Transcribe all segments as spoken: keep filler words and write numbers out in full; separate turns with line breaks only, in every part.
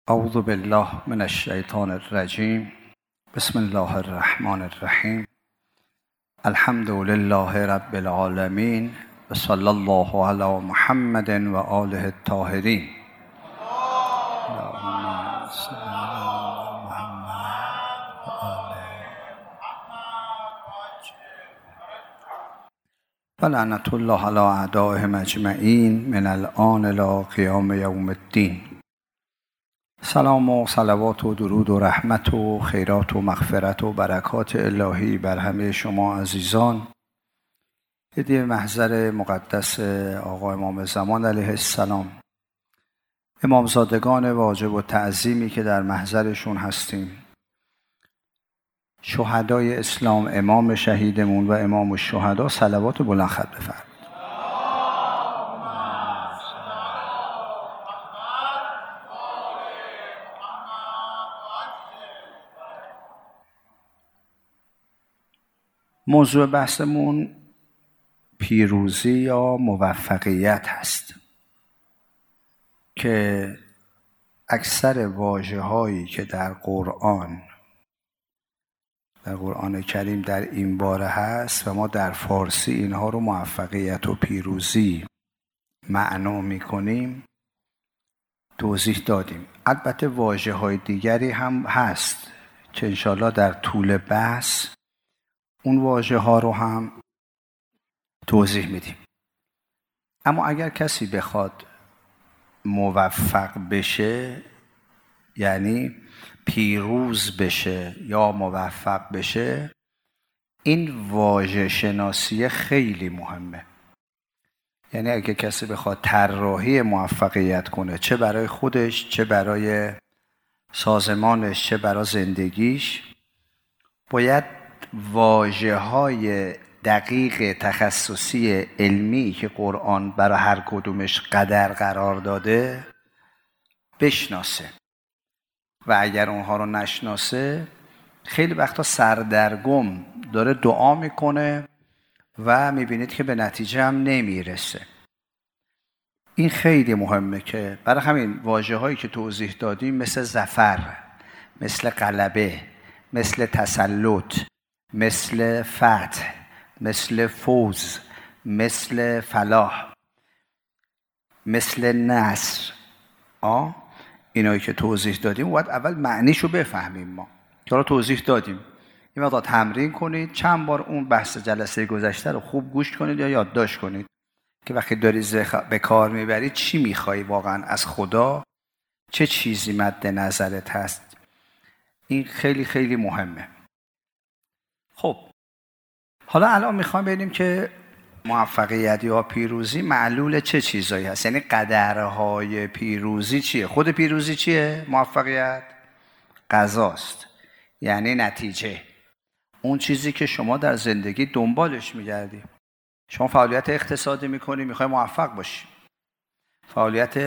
اعوذ بالله من الشیطان الرجیم. بسم الله الرحمن الرحیم. الحمد لله رب العالمین و صلی الله علی محمد و آله الطاهرین. اللهم صل علی محمد و آله و لعنة الله علی اعدائهم اجمعین من الآن الی قیام یوم الدین. سلام و صلوات و درود و رحمت و خیرات و مغفرت و برکات الهی بر همه شما عزیزان. هدیه محضر مقدس آقا امام زمان علیه السلام، امامزادگان واجب و تعظیمی که در محضرشون هستیم، شهدای اسلام، امام شهیدمون و امام الشهدا، صلوات بلند خط بفرمایید. موضوع بحثمون پیروزی یا موفقیت هست که اکثر واژه‌هایی که در قرآن در قرآن کریم در این باره هست و ما در فارسی اینها رو موفقیت و پیروزی معنا می‌کنیم توضیح دادیم. البته واژه‌های دیگری هم هست که انشالله در طول بحث اون واژه ها رو هم توضیح میدیم. اما اگر کسی بخواد موفق بشه، یعنی پیروز بشه یا موفق بشه، این واژه شناسی خیلی مهمه. یعنی اگر کسی بخواد طراحی موفقیت کنه، چه برای خودش، چه برای سازمانش، چه برای زندگیش، باید واژه‌های دقیق تخصصی علمی که قرآن برای هر کدومش قدر قرار داده بشناسه و اگر اونها رو نشناسه خیلی وقتا سردرگم داره دعا میکنه و میبینید که به نتیجه هم نمیرسه. این خیلی مهمه که برای همین واژه‌هایی که توضیح دادیم مثل ظفر، مثل غلبه، مثل تسلط، مثل فتح، مثل فوز، مثل فلاح، مثل نصر، آه اینایی که توضیح دادیم باید اول معنیشو بفهمیم. ما که رو توضیح دادیم، این مقدار تمرین کنید، چند بار اون بحث جلسه گذشته رو خوب گوش کنید یا یادداشت کنید که وقتی داری به کار میبری چی میخوای واقعا از خدا، چه چیزی مد نظرت هست. این خیلی خیلی مهمه. خب حالا الان میخوام ببینیم که موفقیت یا پیروزی معلول چه چیزایی هست، یعنی قدرهای پیروزی چیه. خود پیروزی چیه؟ موفقیت قضاست، یعنی نتیجه، اون چیزی که شما در زندگی دنبالش میگردی. شما فعالیت اقتصادی میکنی، میخوای موفق باشی. فعالیت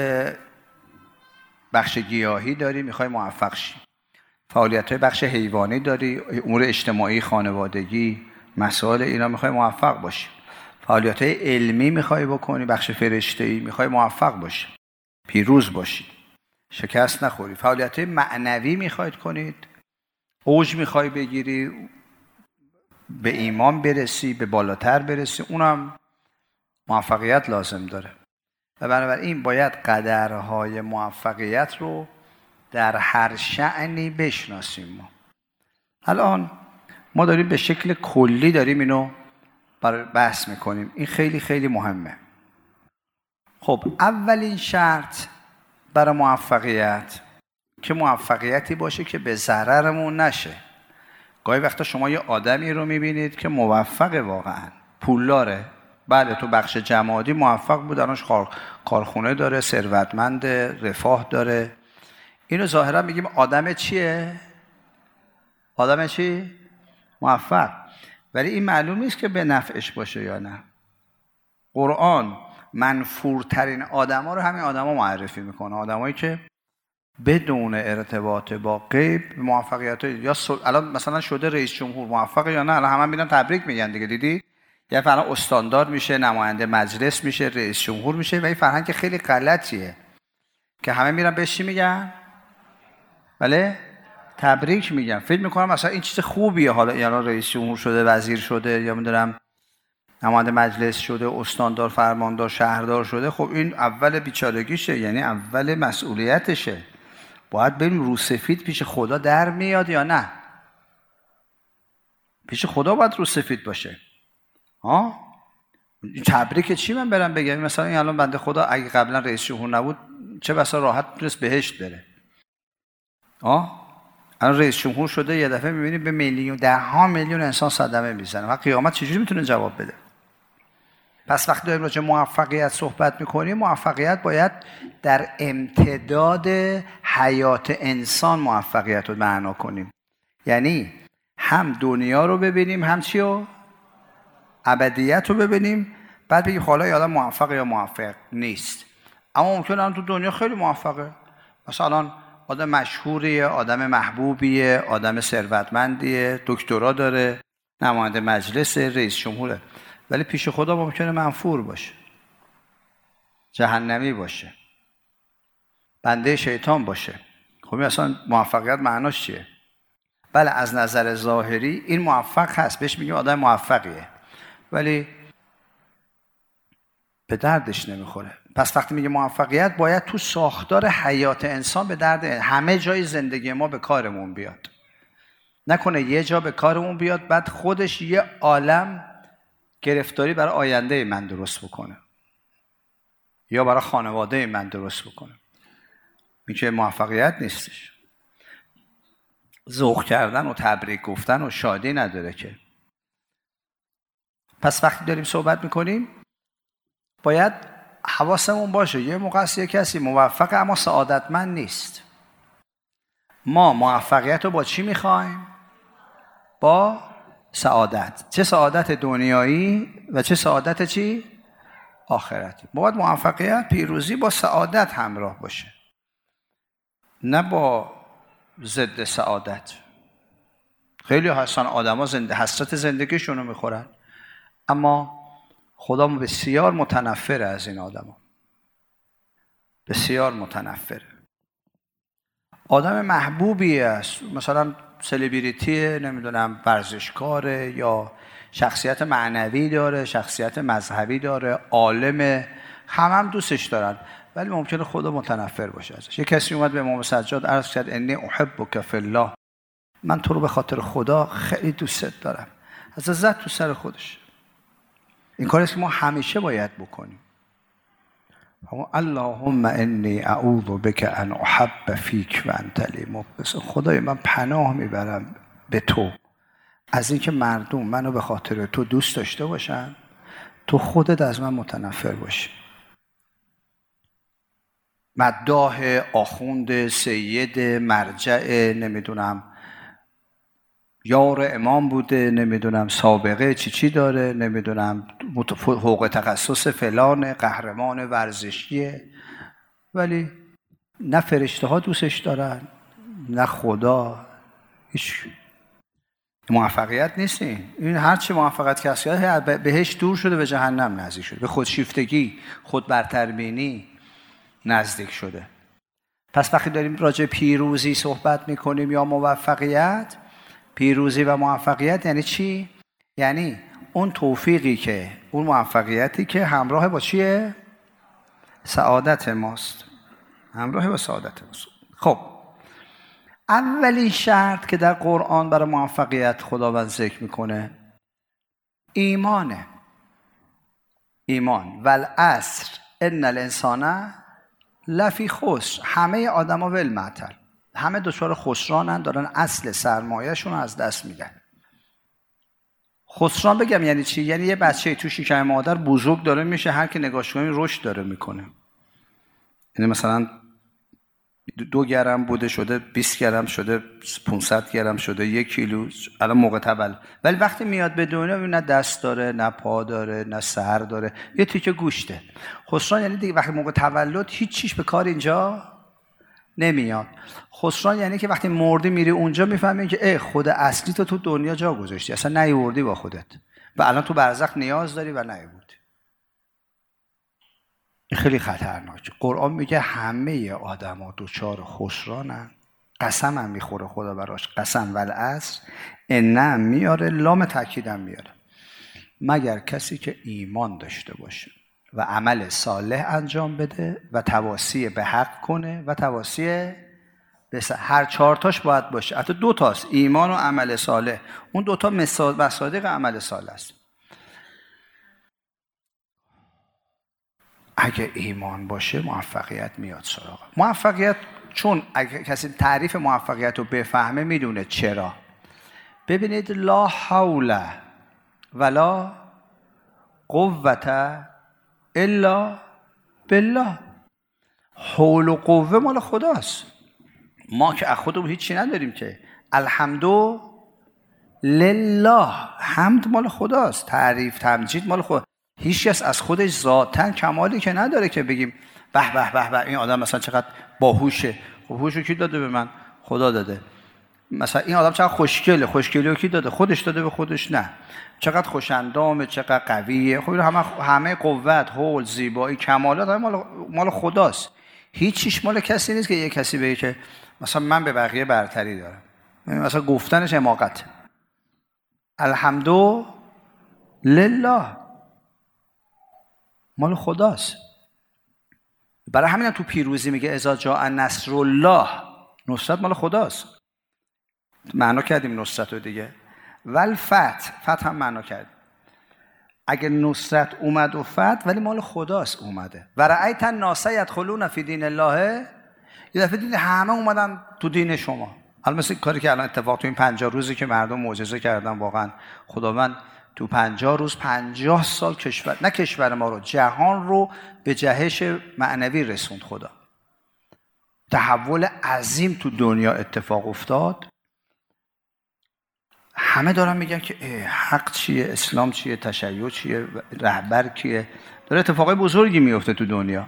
بخش گیاهی داری، میخوای موفق شی. فعالیت های بخش حیوانی داری، امور اجتماعی، خانوادگی، مسائل اینا، میخوای موفق باشی. فعالیت های علمی میخوای بکنی، بخش فرشته‌ای، میخوای موفق باشی، پیروز باشی، شکست نخوری. فعالیت های معنوی میخواید کنید، اوج میخوای بگیری، به ایمان برسی، به بالاتر برسی، اونم موفقیت لازم داره. و بنابراین باید قدرهای موفقیت رو در هر شأنی بشناسیم. ما الان ما داریم به شکل کلی داریم اینو بحث میکنیم. این خیلی خیلی مهمه. خب اولین شرط برای موفقیت که موفقیتی باشه که به ضررمون نشه. گاهی وقتا شما یه آدمی رو میبینید که موفقه، واقعا پولداره، بله تو بخش جمادی موفق بود، الانش کارخونه داره، ثروتمند، رفاه داره، اینو ظاهرا میگیم آدم چیه؟ آدم چی؟ موفق. ولی این معلوم نیست که به نفعش باشه یا نه. قرآن منفورترین آدما رو همین آدما معرفی میکنه، آدمایی که بدون ارتباط با غیب موفقیت یا سل... الان مثلا شده رئیس جمهور، موفقه یا نه؟ الان همه میرن تبریک میگن دیگه، دیدی؟ یا فعلا استاندار میشه، نماینده مجلس میشه، رئیس جمهور میشه. و این فرهنگ خیلی غلطیه که همه میرن بهش چی میگن؟ بله تبریک میگم. فکر میکنم مثلا این چیز خوبیه، حالا یعنی رئیس جمهور شده، وزیر شده، یا میدونم نماینده مجلس شده، استاندار، فرماندار، شهردار شده. خب این اول بیچارگیشه، یعنی اول مسئولیتشه. باید بریم رو سفید پیش خدا در میاد یا نه؟ پیش خدا باید رو سفید باشه. ها تبریک چی من برم بگم؟ مثلا این الان بنده خدا اگه قبلا رئیس جمهور نبود چه بسا راحت میتونست بهشت بره. ها الان رئیس جمهور شده، یه دفعه میبینی به میلیون، ده ها میلیون انسان صدمه میزنه و قیامت چجوری میتونه جواب بده؟ پس وقتی داریم راجع به موفقیت صحبت میکنیم، موفقیت باید در امتداد حیات انسان موفقیت رو معنا کنیم. یعنی هم دنیا رو ببینیم، هم چی رو؟ ابدیت رو ببینیم، بعد بگیم حالا یه آدم موفق یا موفق نیست. اما ممکنه الان تو دنیا خیلی موفقه، مثلا آدم مشهوریه، آدم محبوبیه، آدم ثروتمندیه، دکترا داره، نماینده مجلس، رئیس جمهوره، ولی پیش خدا ممکنه منفور باشه، جهنمی باشه، بنده شیطان باشه. خب اصلا موفقیت معناش چیه؟ بله از نظر ظاهری این موفق هست، بهش میگیم آدم موفقیه، ولی به دردش نمیخوره. پس وقتی میگه موفقیت باید تو ساختار حیات انسان به درد همه جای زندگی ما به کارمون بیاد. نکنه یه جا به کارمون بیاد بعد خودش یه عالم گرفتاری برای آینده من درست بکنه یا برای خانواده من درست بکنه. این که موفقیت نیستش. ذوق کردن و تبریک گفتن و شادی نداره که. پس وقتی داریم صحبت میکنیم باید حواسمون باشه یه موقع است یه کسی موفقه اما سعادتمند نیست. ما موفقیت رو با چی میخوایم؟ با سعادت. چه سعادت دنیایی و چه سعادت چی؟ آخرتی. باید موفقیت، پیروزی با سعادت همراه باشه، نه با ضد سعادت. خیلی هستن آدم ها زنده حسرت زندگیشون رو میخورن، اما خدا بسیار متنفره از این آدم ها. بسیار متنفره. آدم محبوبی است، مثلا سلبریتی، نمیدونم ورزشکاره، یا شخصیت معنوی داره، شخصیت مذهبی داره، عالم، هم هم دوستش دارن، ولی ممکنه خدا متنفر باشه ازش. یه کسی اومد به امام سجاد عرض کرد انی احبک فی الله، من تو رو به خاطر خدا خیلی دوست دارم. از زد تو سر خودش. این کاری است که ما همیشه باید بکنیم. اللهم انی اعوذ بک ان احب فیک و انت لی مبغض. خدای من پناه میبرم به تو از اینکه مردم منو به خاطر تو دوست داشته باشن، تو خودت از من متنفر باشی. مداح، آخوند، سید، مرجع، نمیدونم یار امام بوده، نمیدونم سابقه چی چی داره، نمیدونم حقوق تخصص فلان، قهرمان ورزشیه، ولی نه فرشته ها دوستش دارن نه خدا. هیچ موفقیت نیست. این این هرچی موفقیت کسی بهش دور شده، به جهنم نزدیک شده، به خودشیفتگی، خود برتربینی نزدیک شده. پس وقتی داریم راجع پیروزی صحبت میکنیم یا موفقیت، پیروزی و موفقیت یعنی چی؟ یعنی اون توفیقی که، اون موفقیتی که همراه با چیه؟ سعادت ماست. همراه با سعادت ماست. خب اولین شرط که در قرآن برای موفقیت خداوند ذکر میکنه ایمانه. ایمان. والعصر ان الانسان لفی خسر. همه آدم ها ولمعطل، همه دچار خسرانن، دارن اصل سرمایه‌شون رو از دست میدن. خسران بگم یعنی چی؟ یعنی یه بچه تو شکم مادر بزرگ داره میشه، هر که نگاش کنی رشد داره میکنه. یعنی مثلا دو گرم بوده شده بیست گرم شده، پانصد گرم شده، یک کیلو الان موقع تولد، ولی وقتی میاد به دنیا نه دست داره، نه پا داره، نه سر داره، یه تیکه گوشته. خسران یعنی دیگه وقتی موقع تولد هیچ چیز به کار اینجا نمیاد. خسران یعنی که وقتی مردی میری اونجا میفهمی که ای خود اصلی تو تو دنیا جا گذاشتی، اصلا نیوردی با خودت و الان تو برزخ نیاز داری و نیوردی. این خیلی خطرناکه. قرآن میگه همه آدما دوچار خسرانن قسم هم میخوره خدا براش، قسم والعصر، انه هم میاره، لام تاکید هم میاره. مگر کسی که ایمان داشته باشه و عمل صالح انجام بده و تواصی به حق کنه و تواصی به س... هر چهارتاش باید باشه. حتی دو تاست، ایمان و عمل صالح. اون دوتا مصادیق عمل صالح است. اگه ایمان باشه موفقیت میاد سراغ. موفقیت، چون اگه کسی تعریف موفقیت رو بفهمه میدونه چرا. ببینید، لا حول ولا قوة الا بالله. حول و قوه مال خداست. ما که از خودمون هیچی نداریم که. الحمد لله، حمد مال خداست، تعریف تمجید مال خدا. هیچ کس از خودش ذاتاً کمالی که نداره که بگیم به به به به این آدم مثلا چقدر باهوشه. خب هوشو کی داده به من؟ خدا داده. مثلا این آدم چقدر خوشگله، خوشگلی رو کی داده؟ خودش داده به خودش؟ نه. چقدر خوش‌اندامه، چقدر قویه. خب همه همه قوت، حول، زیبایی، کمالات مال مال خداست. هیچ چیش مال کسی نیست که یه کسی بگه که مثلا من به بقیه برتری دارم. مثلا گفتنش حماقت. الحمد لله مال خداست. برای همین هم تو پیروزی میگه اذا جاء نصر الله، نصرت مال خداست. معنا کردیم نصرت رو دیگه. والفتح، فتح هم معنا کردیم. اگه نصرت اومد و فتح، ولی مال خداست اومده. و رأیت الناس یدخلون فی دین الله، یه دفعه دیدی همه اومدن تو دین شما. حالا مثل کاری که الان اتفاق تو این پنجاه روزی که مردم معجزه کردن، واقعا خداوند تو پنجاه روز پنجاه سال کشور، نه کشور ما رو، جهان رو به جهش معنوی رسوند. خدا تحول عظیم تو دنیا اتفاق افتاد. همه دارن میگن که حق چیه، اسلام چیه، تشیع چیه، رهبر کیه. داره اتفاقای بزرگی میفته تو دنیا.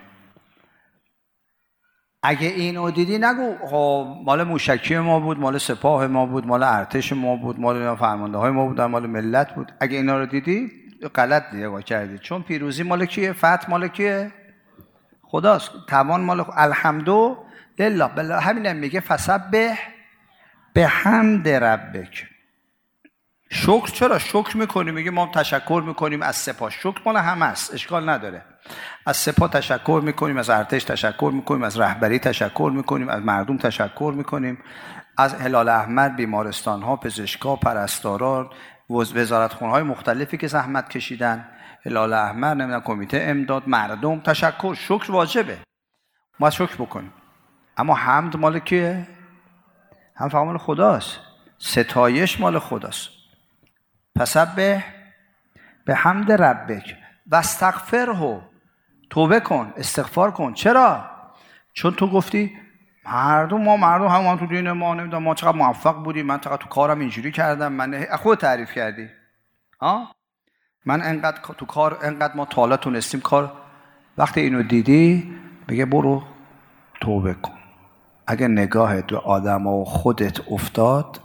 اگه اینو دیدی نگو مال موشکی ما بود، مال سپاه ما بود، مال ارتش ما بود، مال فرمانده های ما بود، مال ملت بود. اگه اینا رو دیدی غلط نگاه کردی. چون پیروزی مال کیه؟ فتح مال کیه؟ خداست. توان مال خ... الحمد لله. بله همین میگه فسبح بحمد ربک. شکر چرا شکر میکنیم؟ میگه ما تشکر میکنیم از سپاه. شکر مال همه است، اشکال نداره. از سپاه تشکر میکنیم، از ارتش تشکر میکنیم، از رهبری تشکر میکنیم، از مردم تشکر میکنیم، از هلال احمر، بیمارستان ها، پزشکا، پرستاران، وزارتخونه های مختلفی که زحمت کشیدن، هلال احمر، نمیدونم کمیته امداد، مردم تشکر. شکر واجبه، ما شکر بکنیم. اما حمد مال کیه؟ هم فقط مال خداست. ستایش مال خداست. فسبح بحمد ربک واستغفره، توبه کن، استغفار کن. چرا؟ چون تو گفتی مردم ما مردم هم, هم تو دین ما نمیدونم ما چقدر موفق بودیم، من چقدر تو کارم اینجوری کردم، من خود تعریف کردی ها، من انقدر تو کار انقدر ما تا حالا تونستیم کار. وقتی اینو دیدی میگه برو توبه کن. اگه نگاهت به آدما و خودت افتاد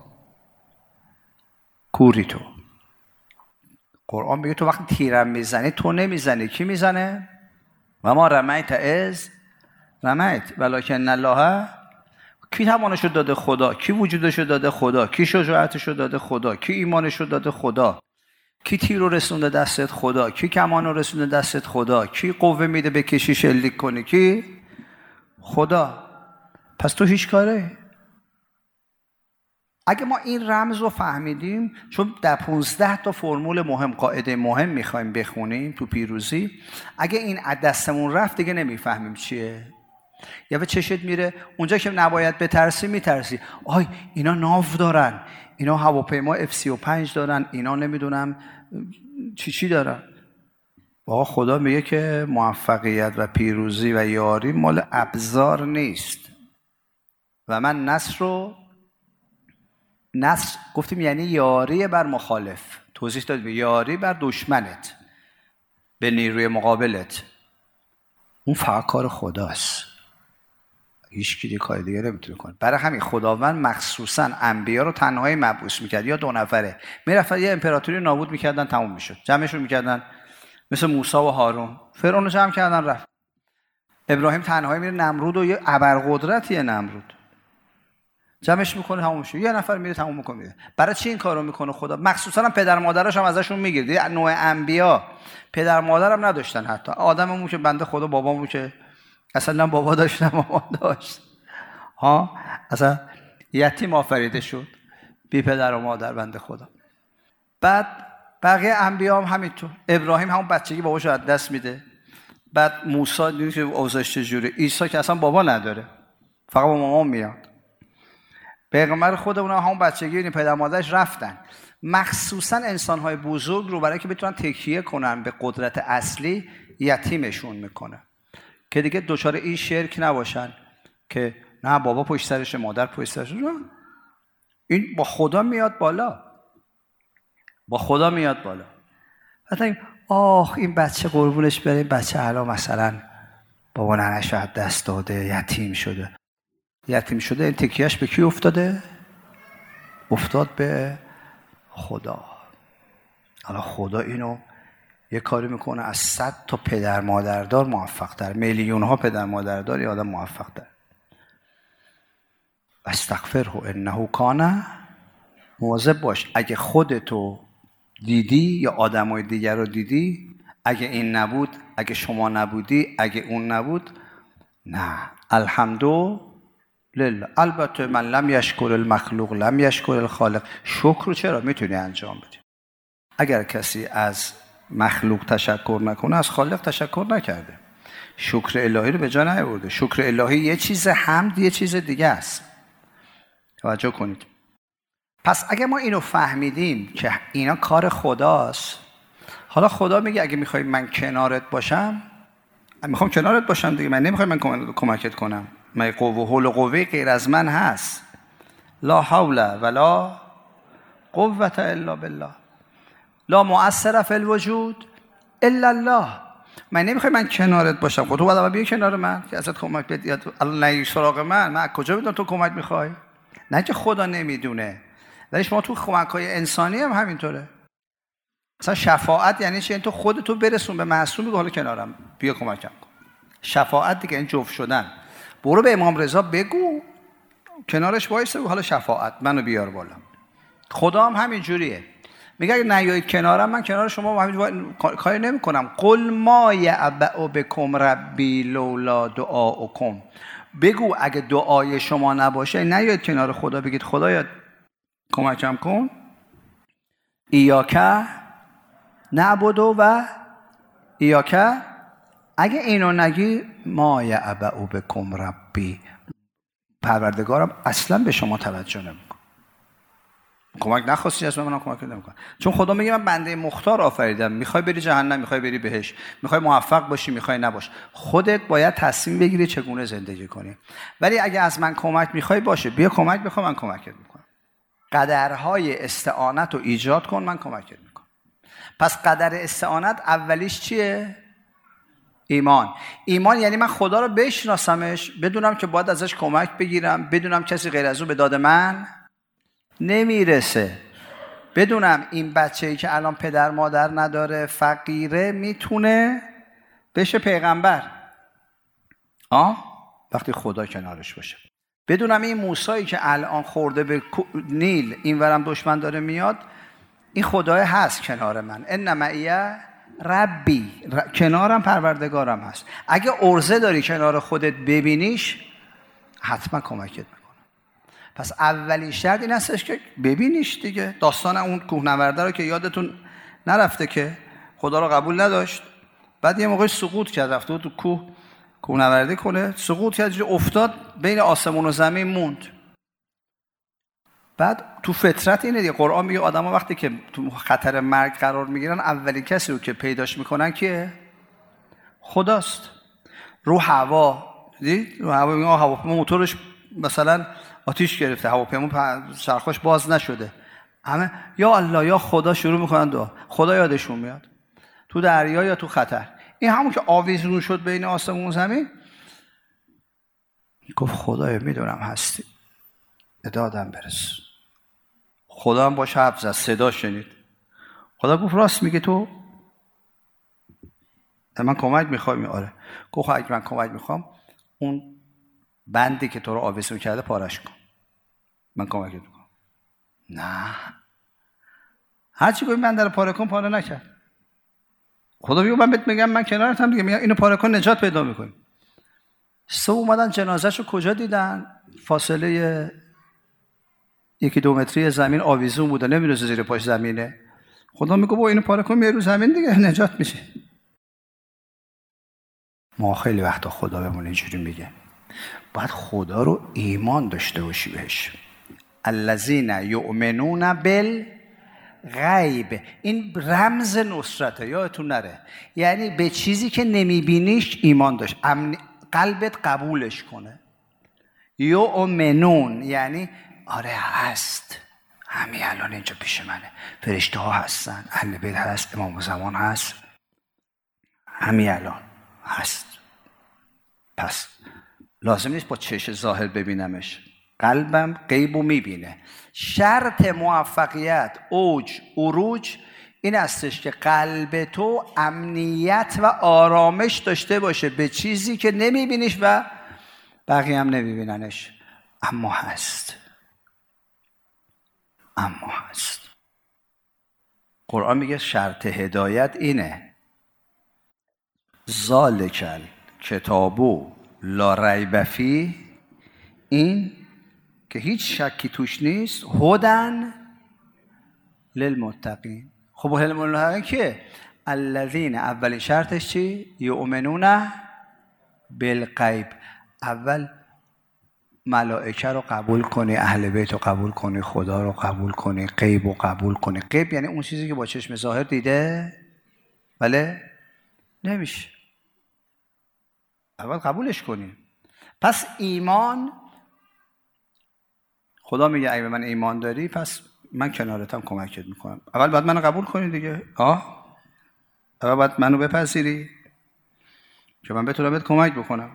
کوری تو. قرآن میگه تو وقتی تیرم میزنی تو نمیزنی، کی میزنه؟ و ما رمیت از رمیت ولکن الله. کی توانشو داده؟ خدا. کی وجودشو داده؟ خدا. کی شجاعتشو داده؟ خدا. کی ایمانشو داده؟ خدا. کی تیر رو رسونده دستت؟ خدا. کی کمان رو رسونده دستت؟ خدا. کی قوه میده بکشی شلیک کنی؟ کی؟ خدا. پس تو هیچ کاره. اگه ما این رمز رو فهمیدیم، چون در پونزده تا فرمول مهم، قاعده مهم میخوایم بخونیم تو پیروزی، اگه این از دستمون رفت دیگه نمیفهمیم چیه. یا به چشت میره اونجا که نباید بترسی میترسی. آی اینا ناو دارن، اینا هواپیما اف سی و پنج دارن، اینا نمیدونم چی چی دارن. واقعا خدا میگه که موفقیت و پیروزی و یاری مال ابزار نیست. و من نصر رو نصر گفتیم یعنی یاری بر مخالف، توضیح دادیم یاری بر دشمنت، به نیروی مقابلت. اون فقط کار خداست، هیچ کی دیگه کار دیگه نمیتونه کنه. برای همین خداوند مخصوصا انبیا رو تنهایی مبعوث میکرد، یا دو نفره میرفتن یه امپراتوری نابود میکردن، تموم میشد، جمعشون میکردن مثل موسی و هارون. فرعون رو جمع کردن رفت. ابراهیم تنهایی میره نمرود و یه ابرقدرتیه نمرود. جمعش میکنه تموم میشه. یه نفر میره تموم میکنه. برای چی این کارو میکنه خدا؟ مخصوصا هم پدر مادرش هم ازشون میگیره. نوع انبیا پدر مادر هم نداشتن، حتی آدممون که بنده خدا بابامون که اصلا بابا داشت نه مامان داشت، ها اصلا یتیم آفریده شد، بی پدر و مادر بنده خدا. بعد بقیه انبیا هم همینطور. ابراهیم همون بچگی باباشو از دست میده. بعد موسی دیدی که اوضاعش چجوره. عیسی که اصلا بابا نداره، فقط با مامان میاد. پیغمبر خودمون هم همون بچگی این پدر مادرش رفتن. مخصوصا انسان‌های بزرگ رو برای که بتونن تکیه کنن به قدرت اصلی یتیمشون میکنه که دیگه دوچار این شرک نباشن که نه بابا پشت سرش مادر پشت سرش. این با خدا میاد بالا، با خدا میاد بالا. حتی آخ این بچه قربونش بره، این بچه الان مثلا بابا ننه‌ش از دست داده، یتیم شده. یتیم شده این تکیهش به کی افتاده؟ افتاد به خدا. حالا خدا اینو یه کاری میکنه از صد تا پدر مادردار موفق تر، میلیون ها پدر مادردار یه آدم موفق تر. استغفره انه کان مواظب باش. اگه خودتو دیدی یا آدمای دیگر رو دیدی، اگه این نبود، اگه شما نبودی، اگه اون نبود، نه الحمدلله. البته من لم یشکر المخلوق لم یشکر الخالق. شکر رو چرا میتونی انجام بدی؟ اگر کسی از مخلوق تشکر نکنه از خالق تشکر نکرده. شکر الهی رو به جا نیاورده. شکر الهی یه چیز، حمد یه چیز دیگه است. توجه کنید. پس اگه ما اینو فهمیدیم که اینا کار خداست، حالا خدا میگه اگه میخوای من کنارت باشم، میخوام کنارت باشم دیگه، من نمیخوام من کمکت کنم. من قوه و حول و قوه غیر از من هست. لا حول ولا قوة الا بالله. لا مؤثر فی الوجود الا الله. من نمیخوام من کنارت باشم. خب تو باید بیا کنار من که ازت کمک بدی. الله نگی سراغ من، من کجا بدونم تو کمک میخوای؟ نه که خدا نمیدونه. ولی شما تو کمک‌های انسانی هم همینطوره. مثلا شفاعت یعنی چی؟ یعنی تو خودتو برسون به معصوم، بگو حالا کنارم بیا کمکم کن. شفاعت دیگه این جفت شدن. برو به امام رضا بگو، کنارش وایسه، بگو حالا شفاعت منو بیار بالا. خدا هم همین جوریه. میگه اگه نیایید کنارم، من کنار شما همین کاری نمی‌کنم. قل ما یعبأ بکم ربی لولا دعاؤکم. بگو اگه دعای شما نباشه نیایید کنار خدا بگید خدایا کمکم کن. ایاک نعبد و ایاک. اگه اینو نگی، ما یعبأ بکم ربی، پروردگارم اصلا به شما توجه نمیکنه. کمک نخواستی از من، کمک نمیکنه. چون خدا میگه من بنده مختار آفریدم. میخوای بری جهنم، میخوای بری بهش، میخوای موفق باشی، میخوای نباش، خودت باید تصمیم بگیری چگونه زندگی کنی. ولی اگه از من کمک میخوای، باشه بیا کمک بخوام، من کمکت میکنم. قدرهای استعانت رو ایجاد کن، من کمکت میکنم. پس قدر استعانت اولیش چیه؟ ایمان. ایمان یعنی من خدا رو بشناسمش، بدونم که باید ازش کمک بگیرم، بدونم کسی غیر از او به داد من نمیرسه، بدونم این بچه‌ای که الان پدر مادر نداره، فقیره، میتونه بشه پیغمبر آه وقتی خدا کنارش باشه. بدونم این موسایی که الان خورده به نیل، این ورم دشمن داره میاد، این خدای هست کنار من. ان معی ربی، کنارم پروردگارم هست. اگه عرضه داری کنار خودت ببینیش، حتما کمکت میکنه. پس اولین شرط این هستش که ببینیش دیگه. داستان اون کوهنورده رو که یادتون نرفته که خدا رو قبول نداشت، بعد یه موقع سقوط کرد، رفته بود تو کوه کوهنوردی کنه، سقوط کرد، افتاد بین آسمون و زمین موند. بعد تو فطرت اینه دیگه، قرآن میگه آدم‌ها وقتی که تو خطر مرگ قرار میگیرن، اولین کسی رو که پیداش میکنن که خداست. رو هوا دیدی؟ رو هوا میگه هواپیما موتورش مثلا آتیش گرفته، هواپیما چرخش باز نشده، همه یا الله یا خدا شروع میکنن دعا، خدا یادشون میاد. تو دریا یا تو خطر، این همون که آویزون شد بین آسمون و زمین، گفت خدایا میدونم هستی، به دادم برس. خدا هم باش حرف زد، صدا شنید. خدا گفت راست میگه تو؟ من کمک میخوام. آره. گفت اگه من کمک میخوام، اون بندی که تو رو آویزون کرده پارش کن. من کمکت میکنم. نه، هرچی گویی من در پاره کن پاره نکرد. خدا میگه من بهت میگم من کنارتم دیگه، میگم اینو پاره کن نجات پیدا میکنی. سه اومدن جنازه‌شو کجا دیدن؟ فاصله یکی دو متری زمین آویزون بوده، نمی‌دونه زیر پاش زمینه. خدا میگه با اینو پاره کن میای رو زمین دیگه نجات میشه. ما خیلی وقتا خدا بهمون اینجوری میگه. باید خدا رو ایمان داشته باشی بهش. الذین یؤمنون بالغیب، این رمز نصرته، یادتون نره. یعنی به چیزی که نمیبینیش ایمان داشت، امن... قلبت قبولش کنه. یؤمنون یعنی آره هست، همین الان اینجا پیش منه، فرشته ها هستن، اهل بیت هست، امام زمان هست، همین الان هست. پس لازم نیست با چشم ظاهر ببینمش، قلبم غیبو میبینه. شرط موفقیت، اوج، عروج این استش که قلب تو امنیت و آرامش داشته باشه به چیزی که نمیبینیش و بقیه هم نمیبیننش، اما هست. اما هست. قرآن میگه شرط هدایت اینه، ذالک کتابو لا ریب فیه، این که هیچ شکی توش نیست، هدن للمتقین. خب هدن للمتقین که الذین، اولین شرطش چی؟ یؤمنون بالغیب. اول ملائکه رو قبول کنی، اهل بیت رو قبول کنی، خدا رو قبول کنی، غیب رو قبول کنی. غیب یعنی اون چیزی که با چشم ظاهر دیده بله نمیشه، اول قبولش کنی. پس ایمان، خدا میگه اگه به من ایمان داری پس من کنارتم کمکت میکنم. اول باید منو قبول کنی دیگه. آه اول باید منو بپذیری که من بتونم بهت کمک بکنم.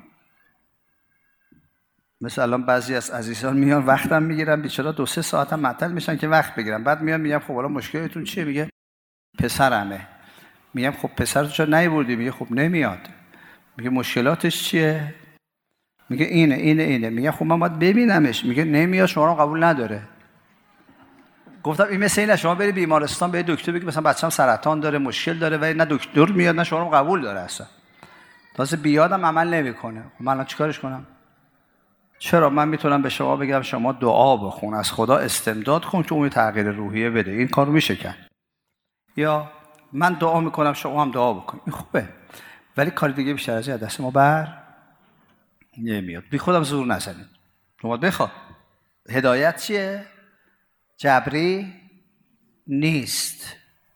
مثل الان بعضی از عزیزان میان وقتم میگیرن، بیچاره دو سه ساعت هم معطل میشن که وقت بگیرن. بعد میان میگم خب حالا مشکلتون چیه؟ میگه پسرمه. میگم خب پسرتو چرا نیاوردی؟ میگه خب نمیاد. میگه مشکلاتش چیه؟ میگه اینه اینه اینه. میگه خب من باید ببینمش. میگه نمیاد، شما رو قبول نداره. گفتم این مثل اینه شما بری بیمارستان به دکتر بگی مثلا بچه‌م سرطان داره، مشکل داره، ولی نه دکتر میاد نه شما رو قبول داره اصلا. تازه بیادم عمل نمیکنه. خب من الان چیکارش کنم؟ چرا من میتونم به شما بگم شما دعا بخون، از خدا استمداد کن که اون تغییر روحیه بده. این کارو میشه کرد. یا من دعا میکنم شما هم دعا بکن. این خوبه. ولی کار دیگه بیشتر از این دست ما بر نمیاد. بی خودم زور نزنید. شما بخواد. هدایت چیه؟ جبری نیست.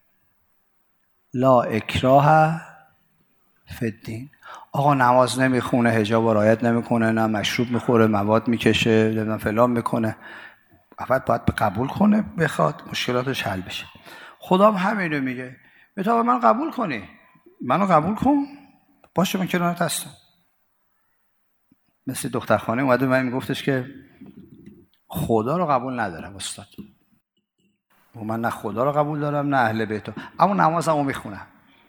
لا اکراه فی الدین. آقا نماز نمیخونه، حجاب و رعایت نمیکنه، نه مشروب میخوره، مواد میکشه، نه فلان میکنه. اول باید قبول کنه، بخواد مشکلاتش حل بشه. خدا هم همینو میگه. میگه من قبول کنی، منو قبول کن، باشه من کنارت هستم. مثل دختر خانه اومده من میگفتش که خدا رو قبول ندارم استاد. و من نه خدا رو قبول دارم نه اهل بیتو، اما نمازمو میخونم.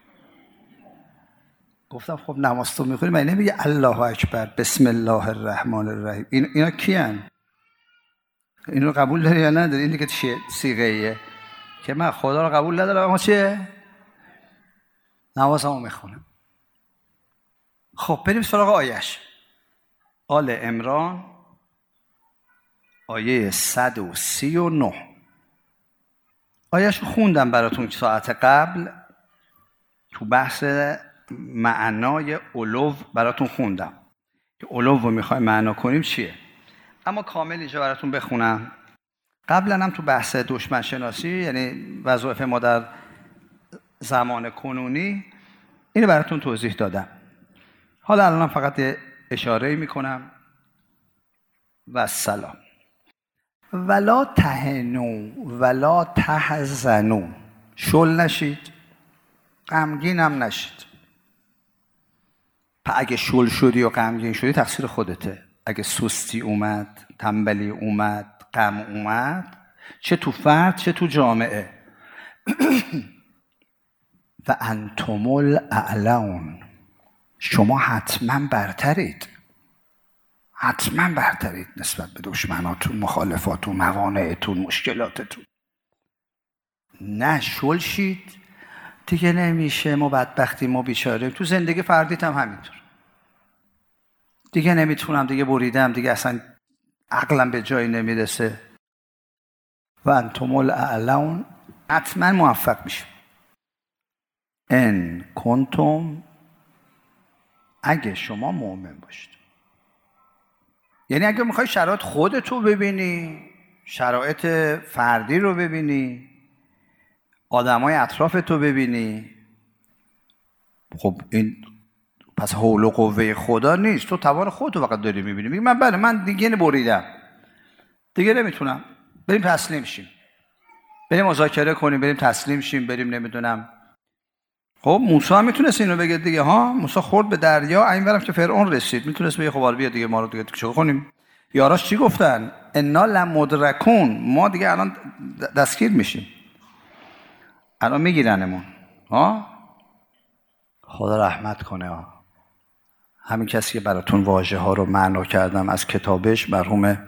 گفتم خب نماز تو میخونی من نمیگه الله اکبر بسم الله الرحمن الرحیم، این اینا کیان؟ اینو قبول داری یا نداری؟ این دیگه چیه صیغه ایه که من خدا رو قبول ندارم اما چیه نمازمو میخونم. خب بریم سراغ آیش. آل عمران آیه صد و سی و نه. آیش رو خوندم براتون ساعت قبل تو بحث معنای علو براتون خوندم که علو رو میخوایم معنا کنیم چیه، اما کامل اینجا براتون بخونم. قبلا هم تو بحث دشمن شناسی یعنی وظایف ما در زمان کنونی اینو براتون توضیح دادم. حالا الان فقط اشاره میکنم. و سلام. ولا تهنوا ولا تحزنوا، شل نشید، غمگین هم نشید. اگه شل شدی و غمگین شدی تقصیر خودته. اگه سستی اومد، تنبلی اومد، غم اومد، چه تو فرد چه تو جامعه. و انتم الاعلون، شما حتما برترید، حتما برترید نسبت به دشمناتون، مخالفاتون، موانعتون، مشکلاتتون. نه شل شید دیگه نمیشه، ما بدبختی، ما بیچاره. تو زندگی فردیت هم همینطور. دیگه نمیتونم، دیگه بریدم، دیگه اصلا عقلم به جایی نمیرسه. و انتم الاعلون، حتما موفق میشه. ان کنتم، اگه شما مؤمن باشید. یعنی اگه میخوای شرایط خودتو ببینی، شرایط فردی رو ببینی، آدمای اطرافتو ببینی، خب این پس حول و قوه خدا نیست، تو توان خودتو فقط داری میبینی. میگی من بله من دیگه بریدم، دیگه نمیتونم، بریم تسلیم شیم، بریم مذاکره کنیم، بریم تسلیم شیم، بریم نمیدونم. خب موسی هم میتونست اینو بگه دیگه ها. موسی خورد به دریا، اینورم که فرعون رسید، میتونست بگه خب بیا دیگه ما رو دیگه چیکار کنیم. یاراش چی گفتن؟ انا لمدرکون، ما دیگه الان دستگیر میشیم، الان میگیرنمون. ها خدا رحمت کنه. ها همین کسی که براتون واژه ها رو معنا کردم از کتابش، مرحوم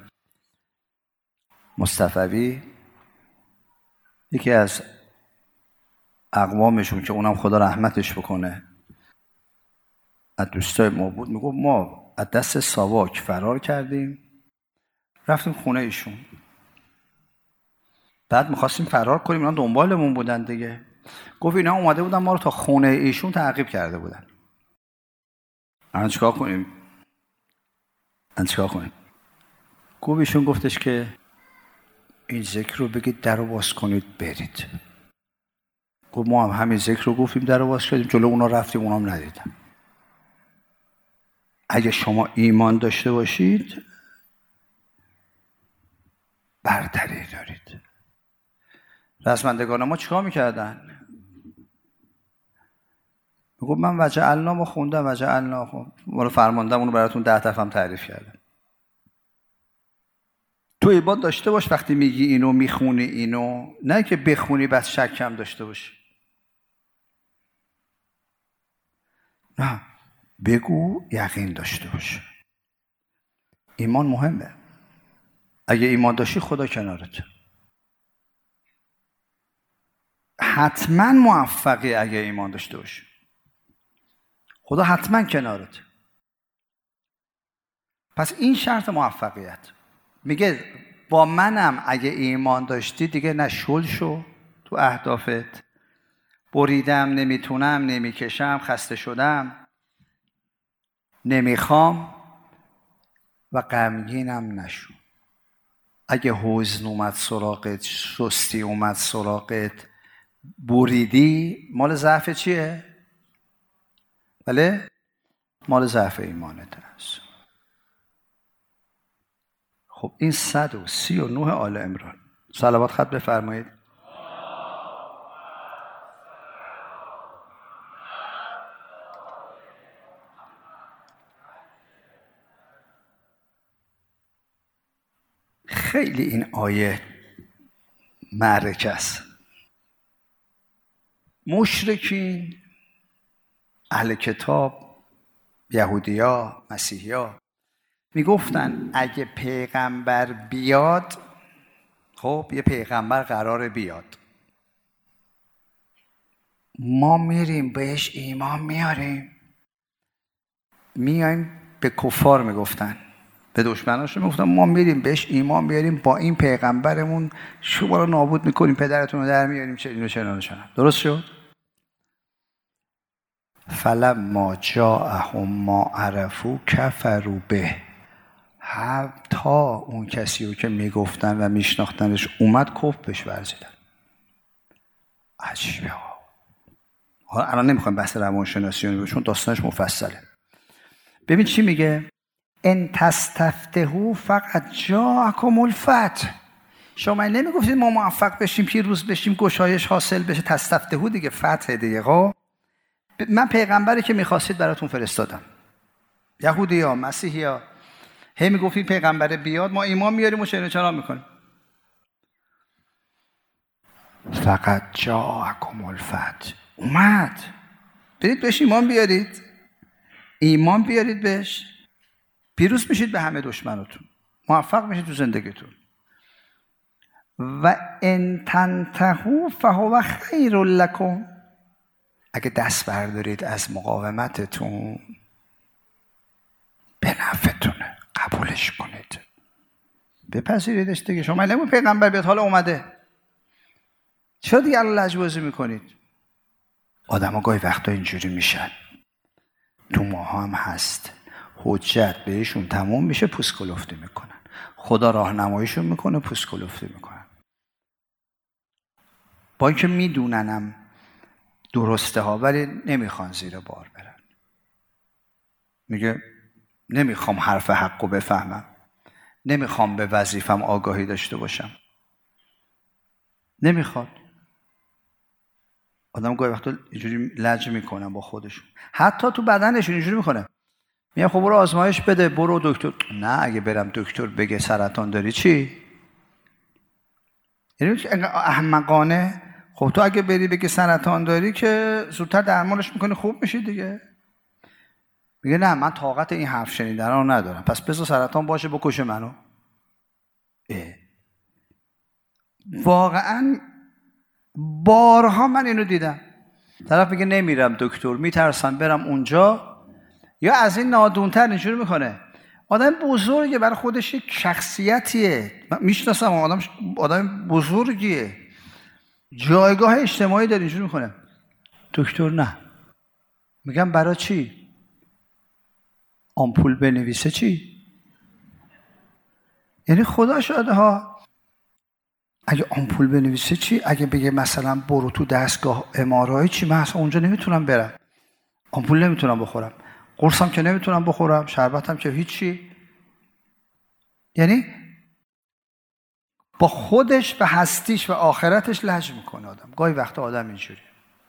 مصطفوی، یکی از اقوامشون که اونم خدا رحمتش بکنه، از دوستای ما بود، میگو ما از دست ساواک فرار کردیم رفتیم خونه ایشون، بعد میخواستیم فرار کنیم، اینا دنبالمون بودن دیگه. گفت اینا اومده بودن ما رو تا خونه ایشون تعقیب کرده بودن. الان چیکار کنیم؟ الان چیکار کنیم؟ گفت ایشون گفتش که این ذکر رو بگید در رو باز کنید برید. گفت ما هم همین ذکر رو گفتیم در رو باز کردیم، جلو اونا رفتیم، اونا هم ندیدن. اگه شما ایمان داشته باشید برتری دارید. رسمندگان ما چیکار میکردن؟ میگفت من وجعلنا ما خوندم، وجعلنا خب ما فرماندم اونو براتون ده دفعه هم تعریف کردم. تو ایمان داشته باش وقتی میگی اینو، میخونی اینو، نه که بخونی بعد شک هم داشته باشی. نه، بگو یقین داشته باش. ایمان مهمه. اگه ایمان داشتی خدا کنارته. حتما موفقی اگه ایمان داشته باشی. خدا حتما کنارته. پس این شرط موفقیت. میگه با منم اگه ایمان داشتی دیگه نه شل شو تو اهدافت، بریدم، نمیتونم، نمیکشم، خسته شدم، نمیخوام و غمگینم نشو. اگه حزن اومد سراغت، سستی اومد سراغت، بریدی، مال ضعف چیه؟ بله؟ مال ضعف ایمانت هست. خب این صد و سی و نه آل عمران. صلوات خط بفرمایید. خیلی این آیه معرکه است. مشرکین، اهل کتاب، یهودیا، مسیحیا میگفتن اگه پیغمبر بیاد، خب یه پیغمبر قراره بیاد، ما میریم بهش ایمان میاریم. میایم به کفار میگفتن، به دشمناشون میگفتن ما میریم بهش ایمان میاریم، با این پیغمبرمون شما رو نابود میکنیم، پدرتون رو در میاریم، چه اینو چنانو چنان. درست شد؟ فلما جاءهم ما عرفوا کفروا به. تا اون کسی رو که میگفتن و میشناختنش اومد، کفر بهش ورزیدن. عجیبه ها. حالا الان نمیخوایم بحث روانشناسی رو، چون داستانش مفصله. ببین چی میگه؟ ان تستفتحوا فقط جاءکم الفتح. شما نمیگفتید ما موفق بشیم، پیروز بشیم، گشایش حاصل بشه؟ تستفتحوا دیگه فتح دیگه. خب من پیغمبری که میخواستید براتون فرستادم. یهودی ها، مسیحی ها هی میگفتید پیغمبر بیاد، ما ایمان میاریم و چنین چنان میکنیم. فقط جاءکم الفتح، اومد، برید بهش ایمان بیارید، ایمان بیارید بهش. پیروز میشید به همه دشمناتون، موفق میشید تو زندگیتون. و ان تنتهوا فهو خیر لکم، اگه دست بردارید از مقاومتتون به نفعتونه، قبولش کنید، بپذیریدش دیگه. شما نمون پیغمبر بیاد حالا اومده، چرا دیگه الان لجبازی میکنید؟ آدم ها گاهی وقتا اینجوری میشن، تو ماها هم هست، حجت بهشون تموم میشه پوست کلفتی میکنن، خدا راهنماییشون میکنه پوست کلفتی میکنن، با اینکه میدوننم درسته ها ولی نمیخوان زیر بار برن. میگه نمیخوام حرف حقو بفهمم، نمیخوام به وظیفم آگاهی داشته باشم، نمیخواد. آدم گاهی وقتا اینجوری لج میکنن با خودشون، حتی تو بدنشون اینجوری میکنه، میگه خب برو آزمایش بده، برو دکتر. نه، اگه برم دکتر بگه سرطان داری چی؟ یعنی احمقانه. خب تو اگه بری بگه سرطان داری که زودتر درمانش میکنی خوب میشی دیگه. میگه نه من طاقت این حرف شنیدن رو ندارم، پس بذار سرطان باشه بکشه منو. اه. واقعا بارها من اینو دیدم، طرف میگه نمیرم دکتر، میترسم برم اونجا، یا از این نادونتر اینجوری میکنه. آدم بزرگه، برای خودش یک شخصیتیه، میشناسم آدم آدم بزرگیه، جایگاه اجتماعی داره، اینجوری میکنه دکتر نه. میگم برای چی؟ آمپول بنویسه چی؟ یعنی خدا شاده ها، اگه آمپول بنویسه چی؟ اگه بگه مثلا برو تو دستگاه ام آر آی چی؟ من اصلا اونجا نمیتونم برم، آمپول نمیتونم بخورم، قرصم که نمیتونم بخورم، شربتم که هیچی. یعنی با خودش و هستیش و آخرتش لج میکنه آدم. گاهی وقتا آدم اینجوری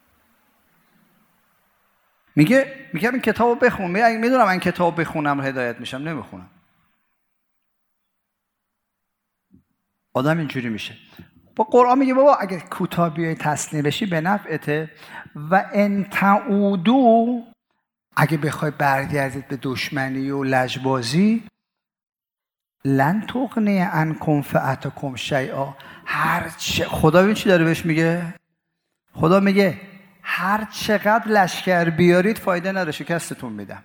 میگه میگم این کتابو بخون، میگه اگه میدونم این کتابو بخونم هدایت میشم، نمیخونم. آدم اینجوری میشه. با قرآن میگه بابا اگه کوتاه بیای تسلیم بشی به نفعته. و ان تعودوا، اگه بخوای برگردید به دشمنی و لجبازی، لن تغنی عنکم فئتکم شیئا. هر چه خدا ببین چی داره بهش میگه؟ خدا میگه هر چقدر لشکر بیارید فایده نداره، شکستتون میدم.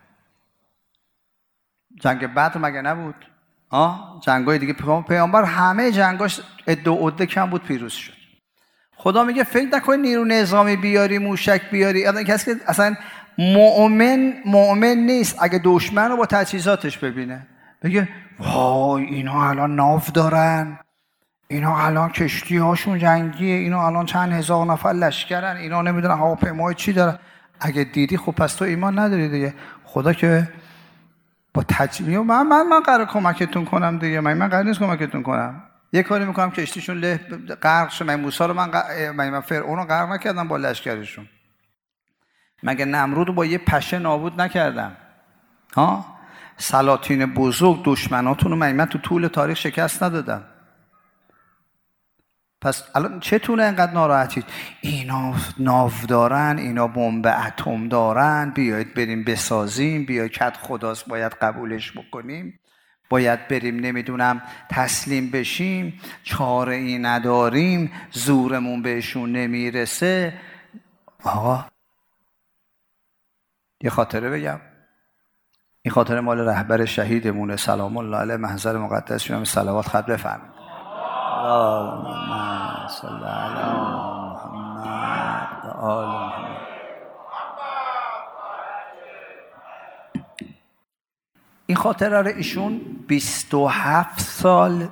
جنگ بدر مگه نبود؟ آه جنگای دیگه پیامبر همه جنگاش عده و عده کم بود، پیروز شد. خدا میگه فکر نکن نیرو نظامی بیاری، موشک بیاری. اصلا کسی که اصلا مؤمن مؤمن نیست اگه دشمن رو با تجهیزاتش ببینه بگه وای اینا الان ناو دارن، اینا الان کشتی هاشون جنگیه، اینا الان چند هزار نفر لشکرن، اینا نمیدونن هواپیمای چی دارن. اگه دیدی خب پس تو ایمان نداری دیگه. خدا که با تجربه من من من قرار کمکتون کنم دیگه، من من قرار نیست کمکتون کنم. یه کاری میکنم کشتیشون له غرق شه. من موسی رو من ق... من فرعون رو غرق نکردم با لشکرشون. مگه نمرود رو با یه پشه نابود نکردم؟ ها سلاطین بزرگ دشمناتون رو من تو طول تاریخ شکست ندادم. پس الان چتونه اینقدر ناراحتید؟ اینا ناو دارن، اینا بمب اتم دارن، بیایید بریم بسازیم، بیایید کد خداست باید قبولش بکنیم، باید بریم نمیدونم تسلیم بشیم، چاره ای نداریم، زورمون بهشون نمیرسه. آقا یه خاطره بگم. این خاطره مال رهبر شهیدمونه سلام الله علیه، محضر مقدس شما صلوات خط بفرمایید. اللهم صل علی محمد و آل محمد. این خاطره رو ایشون بیست و هفت سال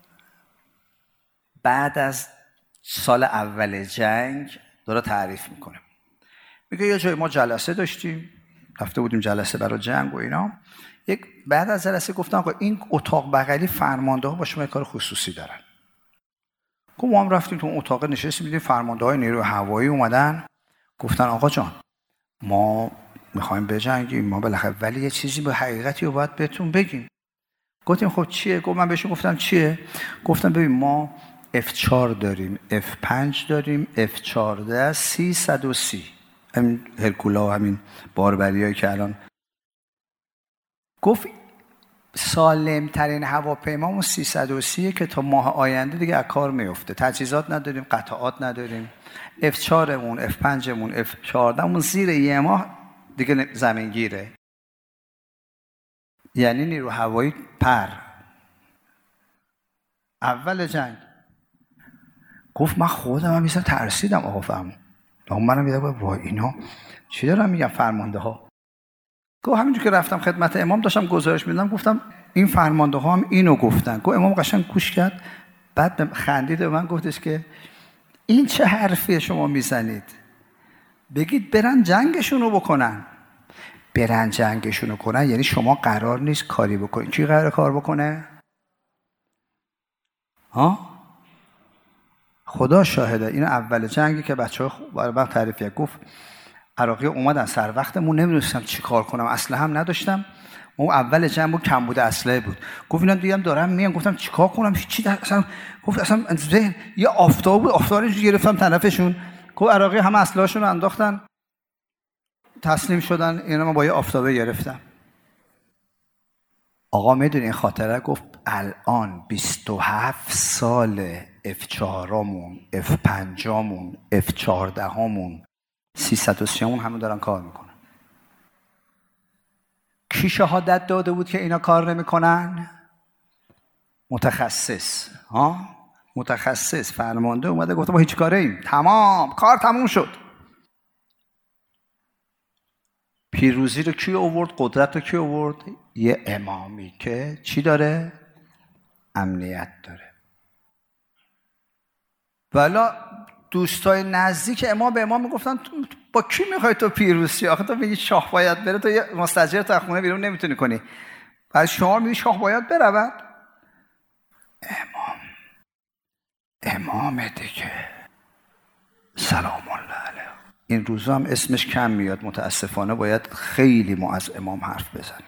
بعد از سال اول جنگ داره تعریف میکنه. میگه یه جای ما جلسه داشتیم، رفته بودیم جلسه برای جنگ و اینا. یک بعد از جلسه گفتن آقا این اتاق بغلی فرمانده ها با شما کار خصوصی دارن. که ما هم رفتیم تو اون اتاق نشستیم، دیدیم فرمانده های نیروی هوایی اومدن گفتن آقا جان ما میخوایم بجنگیم، ما بالاخره ولی یه چیزی به حقیقتی رو باید بهتون بگیم. گفتیم خب چیه؟ گفت من بهشون گفتم چیه؟ گفتم ببین ما اف چهار داریم، اف پنج داریم، اف چهارده، سیصد و سی، همین هرکولا و همین باربریایی که الان. گفت سالم ترین هواپیمامون سیصد و سی که تا ماه آینده دیگه از کار میفته. تجهیزات نداریم، قطعات نداریم. اف چهارمون، اف پنجمون، اف چهاردهمون زیر یه ماه دیگه زمین گیره. یعنی نیرو هوایی پر. اول جنگ گفت من خودم هم میزن ترسیدم. آقا فرمون آقا منم میدم وای اینا چی دارم میگم فرمانده ها. گفت همینجور که رفتم خدمت امام داشتم گزارش میدم، گفتم این فرمانده ها هم اینو گفتن. گفت امام قشنگ گوش کرد، بعد خندید و من گفتش که این چه حرفیه شما میزنید؟ بگید برن جنگشونو بکنن. برن جنگشونو کنن یعنی شما قرار نیست کاری بکنید. کی قرار کار بکنه؟ ها؟ خدا شاهده. این اول جنگی که بچه‌ها برای من تعریف گفت عراقی اومدن سر وقتمون، نمیدونستم چی کار کنم، اسلحه هم نداشتم. اون اول جنگ بود، کم بوده اسلحه بود. گفت اینا دیدم دارم میان، گفتم چیکار کنم؟ هیچی اصلا. گفت اصلا ذهن یه آفتاب بود، آفتابش گرفتم طرفشون. گفت عراقی همه اسلحه‌شون رو انداختن تسلیم شدن، اینا من با یه آفتابه گرفتم. آقا میدونی این خاطره گفت الان بیست و هفت سال اف چهارمون، اف پنجمون، اف چهاردهمون، سیصد و سی همون همه دارن کار میکنن. کی شهادت داده بود که اینا کار نمیکنن؟ متخصص. ها؟ متخصص فرمانده اومده گفته ما هیچ کاره ایم، تمام کار تموم شد. پیروزی رو کی آورد؟ قدرت رو کی آورد؟ یه امامی که چی داره؟ امنیت داره. والا دوستای نزدیک امام به امام میگفتن با کی میخوای تو پیروزی؟ آخه تو میگی شاه باید بره، تو یه مستاجر تو خونه بیرون نمیتونی کنی. بعد شما میگی شاه باید برود. امام امام دیگه سلام الله علیه. این روزا هم اسمش کم میاد متاسفانه، باید خیلی ما از امام حرف بزنیم.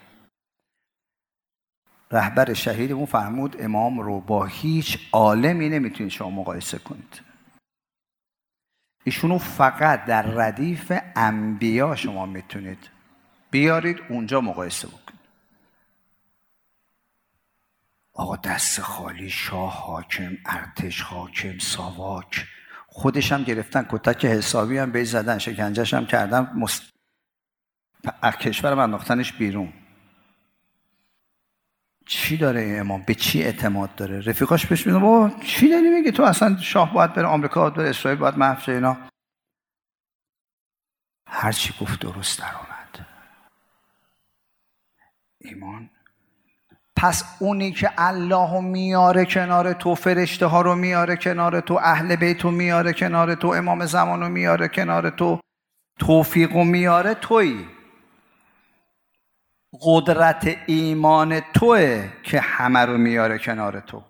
رهبر شهیدمون فرمود امام رو با هیچ عالمی نمیتونید شما مقایسه کنید. ایشونو فقط در ردیف انبیا شما میتونید بیارید اونجا مقایسه بکنید. آقا دست خالی، شاه حاکم، ارتش حاکم، ساواک، خودش هم گرفتن کتک حسابی هم بهش زدن، شکنجهش هم کردن، مست... از کشور هم انداختنش بیرون. چی داره این امام؟ به چی اعتماد داره؟ رفیقاش بهش میگن بابا چی داری میگی تو؟ اصلا شاه باید بره آمریکا، باید بره اسرائیل، باید محو شه. اینا هر چی گفت درست در اومد. ایمان. پس اونی که الله رو میاره کنار تو، فرشته ها رو میاره کنار تو، اهل بیت رو میاره کنار تو، امام زمان رو میاره کنار تو، توفیق رو میاره تویی. قدرت ایمان توئه که همه رو میاره کنار تو.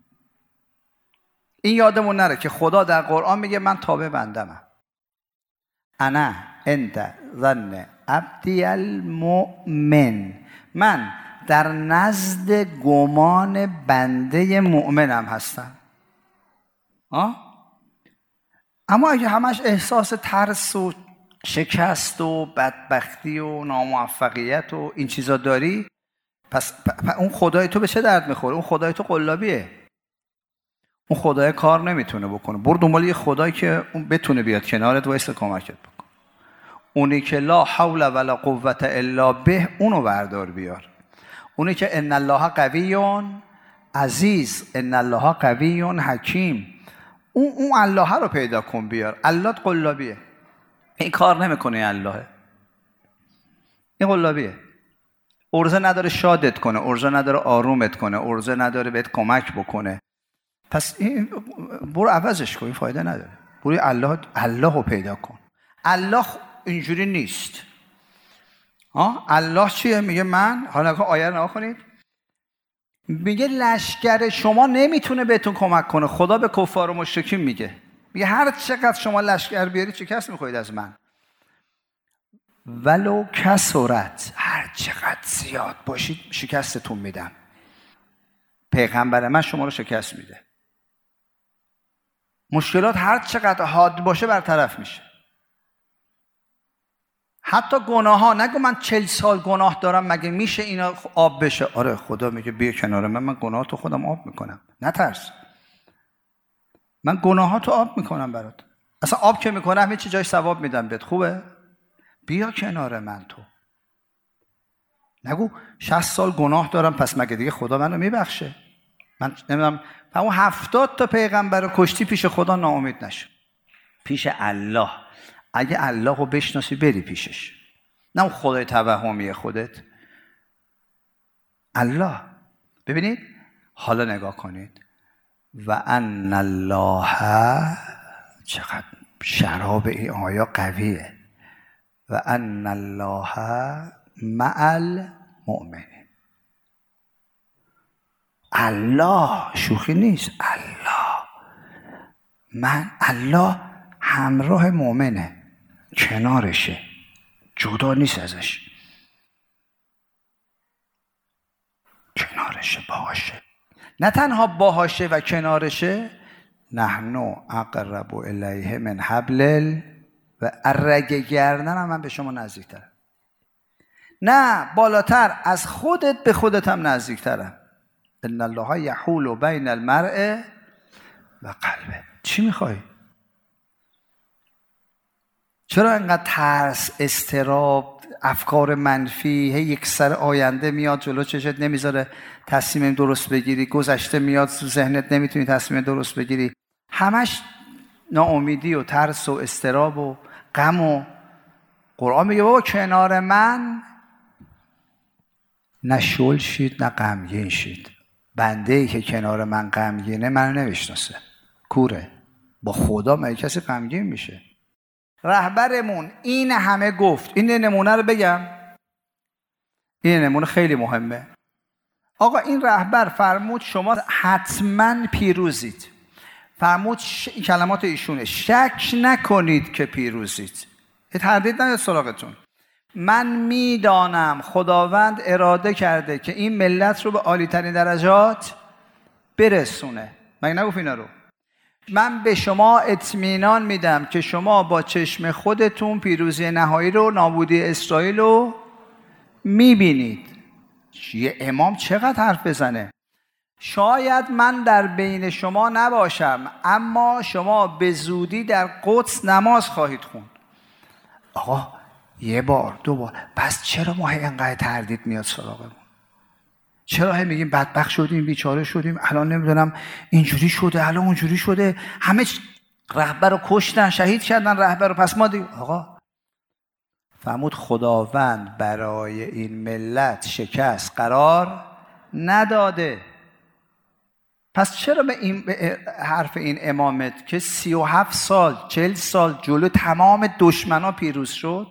این یادمون نره که خدا در قرآن میگه من تابع بندمم. انا عند ظن عبدی المؤمن. من در نزد گمان بنده مؤمنم هستم. آه؟ اما اگه همش احساس ترس و شکست و بدبختی و ناموفقیت و این چیزا داری، پس اون خدای تو به چه درد میخوره؟ اون خدای تو قلابیه. اون خدای کار نمیتونه بکنه. برو دنبال یه خدایی که اون بتونه بیاد کنارت وایس کمکت بکنه. اونی که لا حول ولا قوت الا به، اونو بردار بیار. اونی که ان الله قوی عزیز، ان الله قوی حکیم، اون اون الله رو پیدا کن بیار. الله قلابیه. این کار نمیکنه. الله این قلابیه. ارزه نداره شادت کنه، ارزه نداره آرومت کنه، ارزه نداره بهت کمک بکنه. پس این برو عوضش کن، این فایده نداره. برو الله الله رو پیدا کن. الله اینجوری نیست. ها الله چیه؟ میگه من، حالا که آیه رو نگاه کنید، میگه لشکر شما نمیتونه بهتون کمک کنه. خدا به کفار و مشرکین میگه میگه هر چقدر شما لشکر بیارید شکست میخورید از من. ولو کثرت، هر چقدر زیاد باشید شکستتون میدم. پیغمبر من شما رو شکست میده. مشکلات هر چقدر حاد باشه برطرف میشه. حتی گناه ها، نگو من چل سال گناه دارم مگه میشه اینا آب بشه. آره خدا میگه بیا کنار من، من گناه تو خودم آب میکنم، نترس، من گناهاتو آب میکنم برات. اصلا آب که میکنم هیچ جای ثواب میدم بهت، خوبه؟ بیا کنار من تو. نگو شصت سال گناه دارم پس مگه دیگه خدا منو میبخشه. من نمیدونم اون هفتاد تا پیغمبر رو کشتی پیش خدا ناامید نشو. پیش الله، اگه الله رو بشناسی بری پیشش، نه اون خدای توهمی خودت، الله. ببینید حالا نگاه کنید، و ان الله، چقدر شراب این آیا قویه، و ان الله مع المؤمنین. الله شوخی نیست، الله من الله همراه مؤمنه، کنارشه، جدا نیست ازش، کنارشه، باهاشه. نه تنها باهاشه و کنارشه، نحنو اقرب الیه من حبل و رگ گردن هم من به شما نزدیکترم. نه بالاتر، از خودت به خودت هم نزدیکترم. ان الله یحول بین المرء و قلبه. چی میخوای؟ چرا انقدر ترس، اضطراب، افکار منفی، هی یک سر آینده میاد جلو چشت نمیذاره تصمیم درست بگیری، گذشته میاد تو ذهنت نمیتونی تصمیم درست بگیری، همش ناامیدی و ترس و اضطراب و غم. و قرآن میگه بابا کنار من نه شل شید نه غمگین شید. بنده ای که کنار من غمگینه منو نمیشناسه، کوره. با خدا مگه کسی غمگین میشه؟ رهبرمون این همه گفت. این نمونه رو بگم، این نمونه خیلی مهمه. آقا این رهبر فرمود شما حتما پیروزید. فرمود ش... کلمات ایشونه، شک نکنید که پیروزید. یه تردید نیاد سراغتون. من میدانم خداوند اراده کرده که این ملت رو به عالی ترین درجات برسونه. مگه نگفت اینا رو؟ من به شما اطمینان میدم که شما با چشم خودتون پیروزی نهایی رو، نابودی اسرائیل رو میبینید. یه امام چقدر حرف بزنه. شاید من در بین شما نباشم اما شما به زودی در قدس نماز خواهید خوند. آقا یه بار دو بار، پس چرا ما اینقدر تردید میاد سراغمون؟ چرا هم میگیم بدبخت شدیم، بیچاره شدیم، الان نمیدونم اینجوری شده، الان اونجوری شده، همه رهبر رو کشتن، شهید کردن رهبر رو، پس ما دیگه. آقا فرمود خداوند برای این ملت شکست قرار نداده. پس چرا به این به حرف این امامت که سی و هفت سال چهل سال جلو تمام دشمنا پیروز شد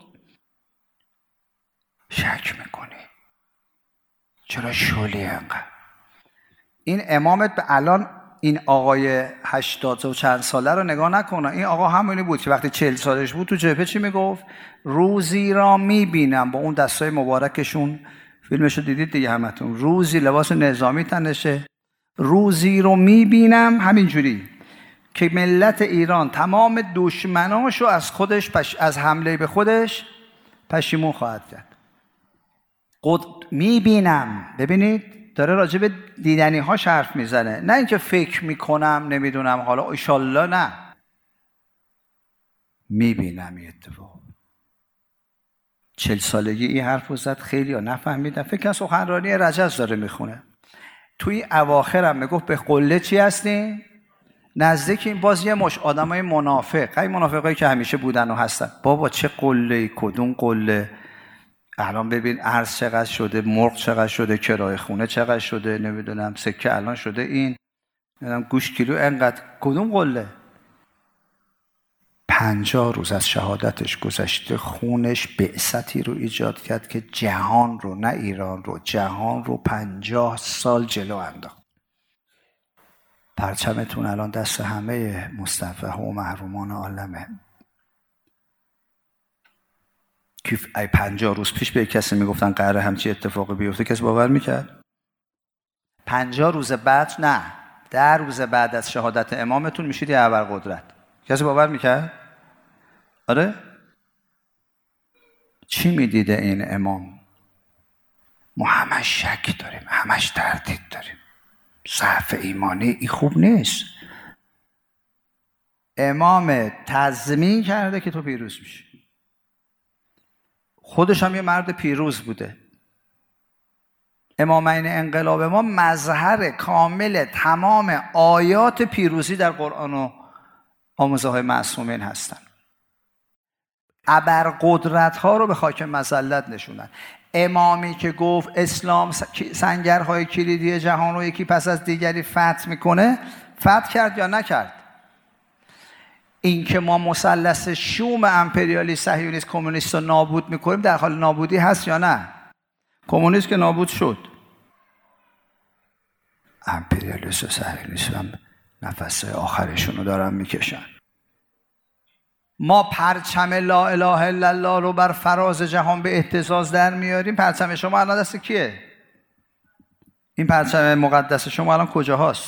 شک میکنی؟ چرا شولی انقدر؟ این امامت به الان این آقای هشتاد و چند ساله رو نگاه نکنه. این آقا همونی بود که وقتی چهل سالش بود تو جبهه چی میگفت؟ روزی را میبینم، با اون دستای مبارکشون، فیلمشو دیدید دیگه همتون، روزی لباس نظامی تنشه، روزی رو میبینم همینجوری که ملت ایران تمام دشمناشو از خودش پش... از حمله به خودش پشیمون خواهد کرد. قد میبینم. ببینید داره راجع به دیدنی ها حرف میزنه، نه اینکه فکر میکنم نمیدونم حالا ایشالله، نه، میبینم این اتفاق. چل سالگی این حرف رو زد، خیلی ها نفهمیدن، فکر کنم سخنرانی رجز داره میخونه. توی اواخر هم میگفت به قله چی هستیم؟ نزدیک این. باز یه مش آدمای منافق، این منافقایی که همیشه بودن و هستن، بابا چه قله، کدوم قله؟ الان ببین ارز چقدر شده، مرغ چقدر شده، کرایه خونه چقدر شده، نمیدونم سکه الان شده این، نمیدونم گوش کیلو انقدر، کدوم قله؟ پنجاه روز از شهادتش گذشته، خونش بعثتی رو ایجاد کرد که جهان رو، نه ایران رو، جهان رو پنجاه سال جلو انداخت. پرچمتون الان دست همه مستضعف و محرومان عالمه. کیف ای پنجاه روز پیش به کسی میگفتن قراره همچی اتفاقی بیفته، کسی باور میکرد؟ پنجاه روز بعد، نه ده روز بعد از شهادت امامتون میشید یه ابرقدرت، کسی باور میکرد؟ آره؟ چی میدیده این امام؟ ما همش شک داریم، همش تردید داریم، ضعف ایمانی، این خوب نیست. امام تضمین کرده که تو پیروز میشی. خودش هم یه مرد پیروز بوده. امامین انقلاب ما مظهر کامل تمام آیات پیروزی در قرآن و آموزه های معصومین هستن. ابرقدرت ها رو به خاک مذلت نشوندن. امامی که گفت اسلام سنگرهای کلیدی جهان رو یکی پس از دیگری فتح میکنه، فتح کرد یا نکرد؟ این که ما مثلث شوم امپریالی صهیونیست کمونیست رو نابود میکنیم در حال نابودی هست یا نه؟ کمونیست که نابود شد، امپریالیست و صهیونیست هم نفس آخرشون رو دارن میکشن. ما پرچم لا اله الا الله رو بر فراز جهان به اهتزاز در میاریم. پرچم شما الان دست کیه؟ این پرچم مقدس شما الان کجا هست؟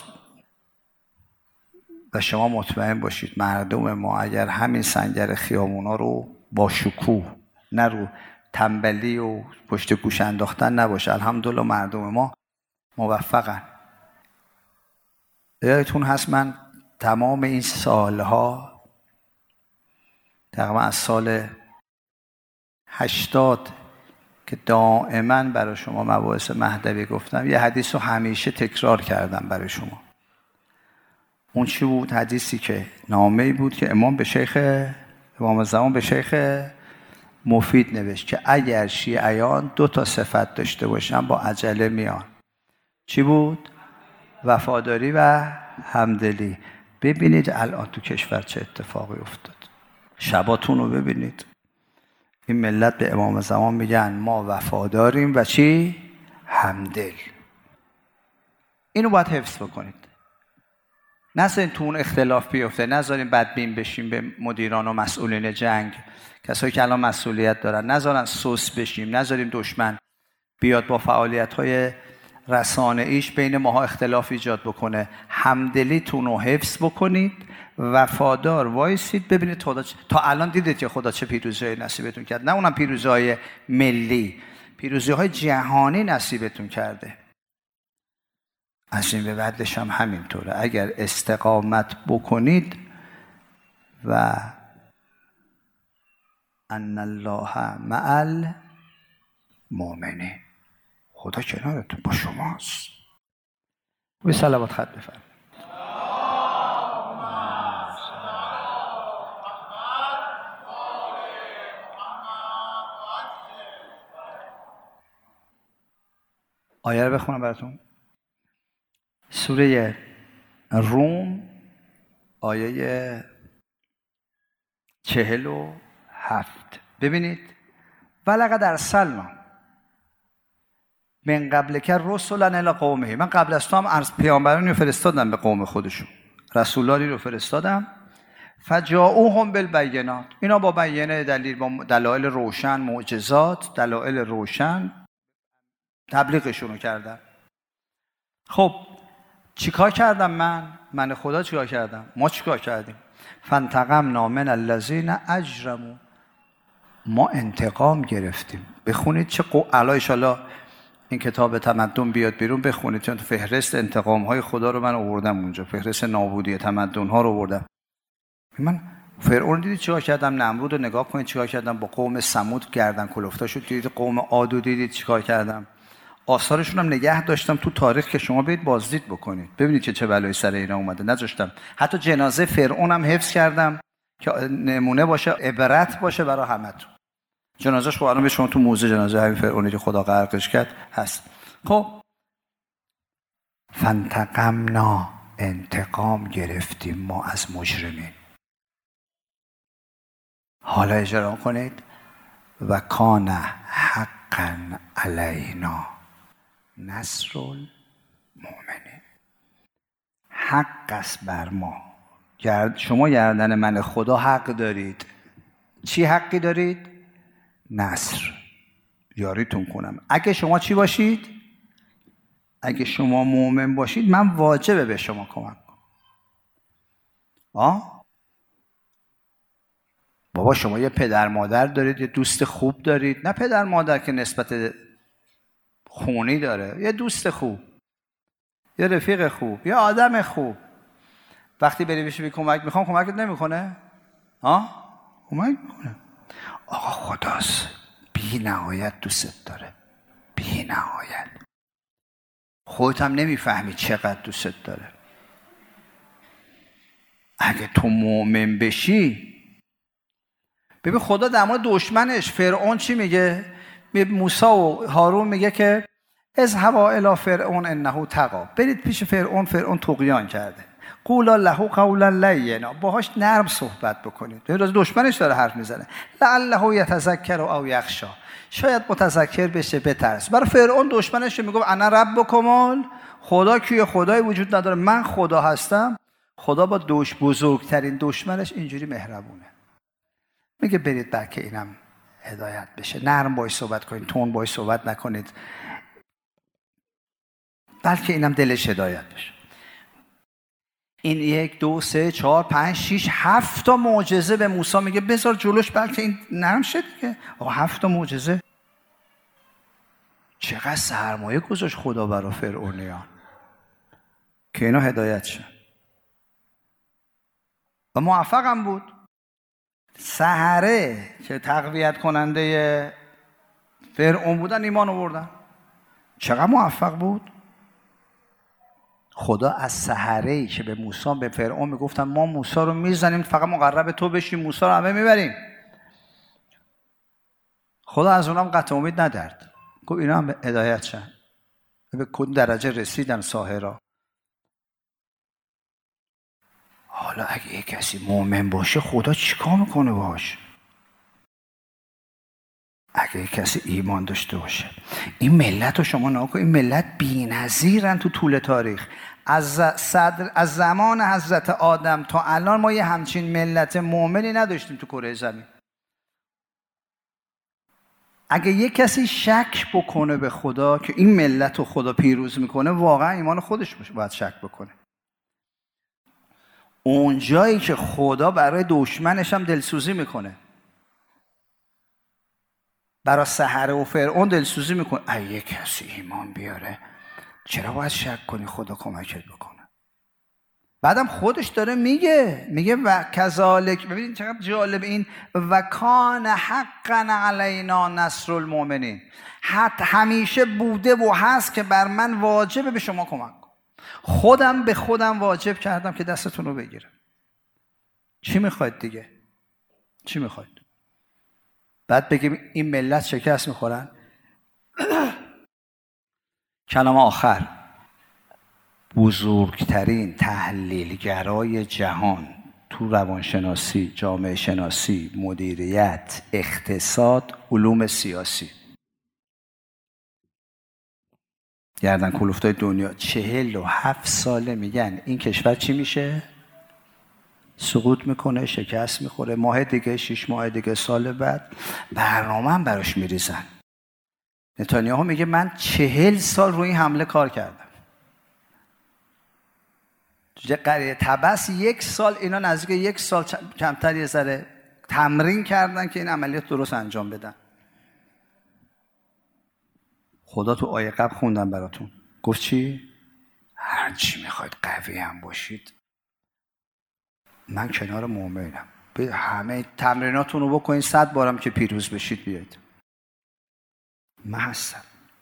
و شما مطمئن باشید مردم ما اگر همین سنگر خیامونا رو با شکوه، نه رو تنبلی و پشت گوش انداختن نباشه، الحمدلله مردم ما موفقن. یادتون هست من تمام این سالها، تقریبا از سال هشتاد که دائما برای شما مباحث مهدوی گفتم، یه حدیث رو همیشه تکرار کردم برای شما. اون چی بود؟ حدیثی که نامه‌ای بود که امام به شیخ امام زمان به شیخ مفید نوشت که اگر شیعیان دو تا صفت داشته باشن با عجله میان. چی بود؟ وفاداری و همدلی. ببینید الان تو کشور چه اتفاقی افتاد. شباتون رو ببینید. این ملت به امام زمان میگن ما وفاداریم و چی؟ همدل. اینو باید حفظ بکنید. نذارین تو اون اختلاف بیفته، نذارین بدبین بشیم به مدیران و مسئولین جنگ، کسایی که الان مسئولیت دارن، نذارن سوس بشیم، نذاریم دشمن بیاد با فعالیت‌های رسانه‌ایش بین ماها اختلاف ایجاد بکنه. همدلیتون رو حفظ بکنید، وفادار وایسید، ببینید خدا چ... تا الان دیدید که خدا چه پیروزی‌های نصیبتون کرد. نه اونم پیروزی‌های ملی، پیروزی‌های جهانی نصیبتون کرده. از این به بعدش هم همینطوره. اگر استقامت بکنید و ان الله مع المؤمنین، خدا کنارتون با شماست. و صلوات خط بفرمایید. آیه رو بخونم براتون. سوره روم آیه چهل و هفت. ببینید ولقد ارسلنا من قبل که رسولا الی قومه. من قبل از تو هم از پیامبرانی رو فرستادم به قوم خودشون، رسولانی رو فرستادم. فجاؤوهم بالبینات، اینا با بیانه، دلیل، با دلایل روشن، معجزات، دلایل روشن تبلیغشون رو کردم. خب چیکار کردم من؟ من خدا چیکار کردم؟ ما چیکار کردیم؟ فانتقمنا من الذین اجرموا، ما انتقام گرفتیم. بخونید چه قو... الا ان شاءالله این کتاب تمدن بیاد بیرون بخونید، چون فهرست انتقام های خدا رو من آوردم اونجا، فهرست نابودی تمدن ها رو آوردم. من فرعون دیدید چیکار کردم؟ نمرود رو نگاه کنید چیکار کردم با قوم ثمود، گردن کلفتا شد. دیدید قوم عاد رو دیدید چیکار کردم؟ آثارشون هم نگه داشتم تو تاریخ که شما برید بازدید بکنید، ببینید که چه بلایی سر اینا اومده. نذاشتم حتی جنازه فرعون هم حفظ کردم که نمونه باشه، عبرت باشه برای همتون. جنازه‌اش خب الان به شما تو موزه جنازه همین فرعونی که خدا غرقش کرد هست. خب فانتقمنا، انتقام گرفتیم ما از مجرمین. حالا اجرا کنید و کان حقا علینا نصر المؤمنین. حق است بر ما. شما گردن من خدا حق دارید. چی حقی دارید؟ نصر، یاریتون کنم. اگه شما چی باشید؟ اگه شما مؤمن باشید من واجبه به شما کمک کنم. آه؟ بابا شما یه پدر مادر دارید، یه دوست خوب دارید، نه پدر مادر که نسبت خونی داره، یه دوست خوب، یه رفیق خوب، یه آدم خوب. وقتی بری بهش بگی کمک میخوام، کمکت نمیکنه؟ ها؟ کمک میکنه. آقا خداست، بی نهایت دوستت داره، بی نهایت. خودت هم نمیفهمی چقدر دوستت داره. اگه تو مؤمن بشی، ببین خدا در مورد دشمنش فرعون چی میگه؟ موسی و هارون میگه که اذهبا الی فرعون انه طغی، برید پیش فرعون، فرعون طغیان کرده. قولا له قولا لینا، باهاش نرم صحبت بکنید. راز دشمنش داره حرف میزنه. لعله یتذکر او یخشی، شاید متذکر بشه بترس. برای فرعون دشمنش میگه انا ربکم، خدا کیه؟ خدای وجود نداره، من خدا هستم. خدا با دوش بزرگترین دشمنش اینجوری مهربونه، میگه برید بلکه اینم هدایت بشه. نرم باهاش صحبت کنید، تون باهاش صحبت نکنید، بلکه اینم دلش هدایت بشه. این یک دو سه چهار پنج شیش هفت تا معجزه به موسی میگه بذار جلوش بلکه این نرم شه دیگه. آقا هفت تا معجزه، چقدر سرمایه گذاشت خدا برای فرعونیان که اینا هدایت شن و موفق هم بود. سحره که تقویت کننده فرعون بودن ایمان آوردن. چقدر موفق بود. خدا از سحره‌ای که به موسی به فرعون میگفتن ما موسی رو میزنیم فقط مقرب تو بشیم، موسی رو همه میبریم، خدا از اونم قطع امید ندارد، گفت اینا هم هدایت شن. به کدوم درجه رسیدن ساحرها. حالا اگه یک کسی مؤمن باشه خدا چیکار میکنه باش؟ اگه یک کسی ایمان داشته باشه. این ملت رو شما نگاه کن، این ملت بی‌نظیرن تو طول تاریخ. از صدر از زمان حضرت آدم تا الان ما یه همچین ملت مؤمنی نداشتیم تو کره زمین. اگه یک کسی شک بکنه به خدا که این ملت رو خدا پیروز میکنه، واقعا ایمان خودش باید شک بکنه. اون جایی که خدا برای دشمنش هم دلسوزی میکنه، برای سحره و فرعون دلسوزی میکنه، اگه کسی ایمان بیاره چرا باید شک کنی خدا کمکت بکنه؟ بعدم خودش داره میگه میگه و کذالک. ببینید چقدر جالب این و کان حقا علینا نصر المؤمنین. حتی همیشه بوده و هست که بر من واجبه به شما کمک کنم. خودم به خودم واجب کردم که دستتون رو بگیرم. چی میخواید دیگه؟ چی میخواید؟ بعد بگیم این ملت شکست میخورن. کلام آخر، بزرگترین تحلیلگرای جهان تو روانشناسی، جامعه شناسی، مدیریت، اقتصاد، علوم سیاسی، گردن کلفتای دنیا، چهل و هفت ساله میگن این کشور چی میشه؟ سقوط میکنه، شکست میخوره. ماه دیگه، شش ماه دیگه، سال بعد برنامه هم براش میریزن. نتانیاهو میگه من چهل سال روی این حمله کار کردم. توی قریه طبس یک سال، اینا نزدیک یک سال کمتر یه ذره تمرین کردن که این عملیات درست انجام بدن. خدا تو آیه قبل خوندم براتون، گفت چی؟ هر چی میخواید قوی هم باشید من کنار مؤمنم. به همه تمریناتون رو بکنید، صد بارم که پیروز بشید بیاید، من هستم.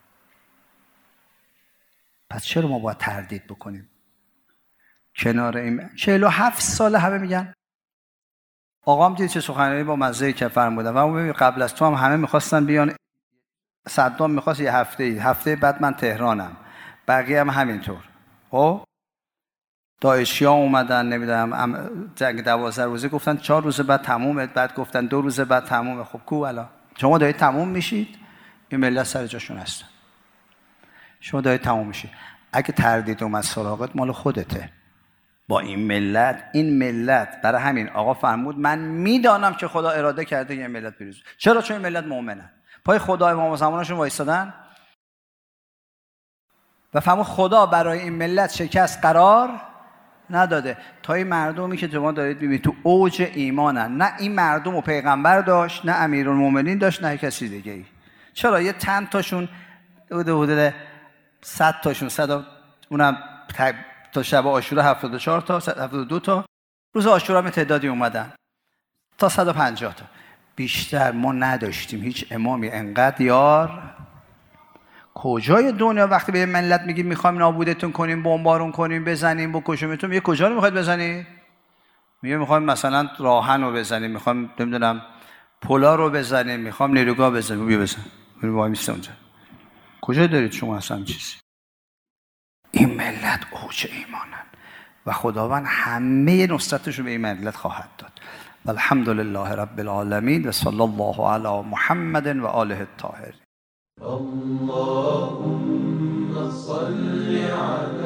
پس چرا ما باید تردید بکنیم کنار این؟ چهل و هفت ساله همه میگن. آقام دید چه سخنرانی با مزه که فرمودن و اون ببین قبل از تو هم همه میخواستن بیان. صدام میخواست یه هفته ای. هفته بعد من تهرانم، بقیه هم همینطور. خب داعشی ها اومدن، نمیدونم جنگ دوازده روزه گفتن چهار روز بعد تمومه، بعد گفتن دو روز بعد تمومه. خب کو الان شما دارید تموم میشید، این ملت سر جاشون هستن، شما دارید تموم میشید. اگه تردید اومد سراغت مال خودته. با این ملت، این ملت برای همین آقا فرمود من میدانم که خدا اراده کرده این ملت پیروز. چرا؟ چون این ملت مؤمنن، پای خدا امام زمانشون وایسادن و فرمود خدا برای این ملت شکست قرار نداده. تا این مردمی که شما دارید میبینید تو اوج ایمانن، نه این مردم و پیغمبر داشت، نه امیرالمومنین داشت، نه کسی دیگه ای. چرا یه چند تاشون حدود صد تاشون صد اونم تا شب عاشورا هفتاد و چهار تا هفتاد و دو تا روز عاشورا هم تعدادی اومدن تا صد و پنجاه تا. بیشتر ما نداشتیم هیچ امامی انقدر یار. کجای دنیا وقتی به ملت میگیم میخوایم نابودتون کنیم، بمبارون کنیم، بزنیم، بکشیمتون، میگه کجا رو میخواید بزنید؟ میگه میخوایم مثلا راهن رو بزنیم، میخوایم نمیدونم پلا رو بزنیم، میخوایم نیروگاه بزنیم. بیا بزن. بریم وای میسته اونجا. کجا دارید شما اصلا چیزی؟ این ملت اوج ایمانن و خداوند همه نصرتش رو به این ملت خواهد داد. الحمد لله رب العالمین و صلی الله علی محمد و آله الطاهرین. اللهم صل علی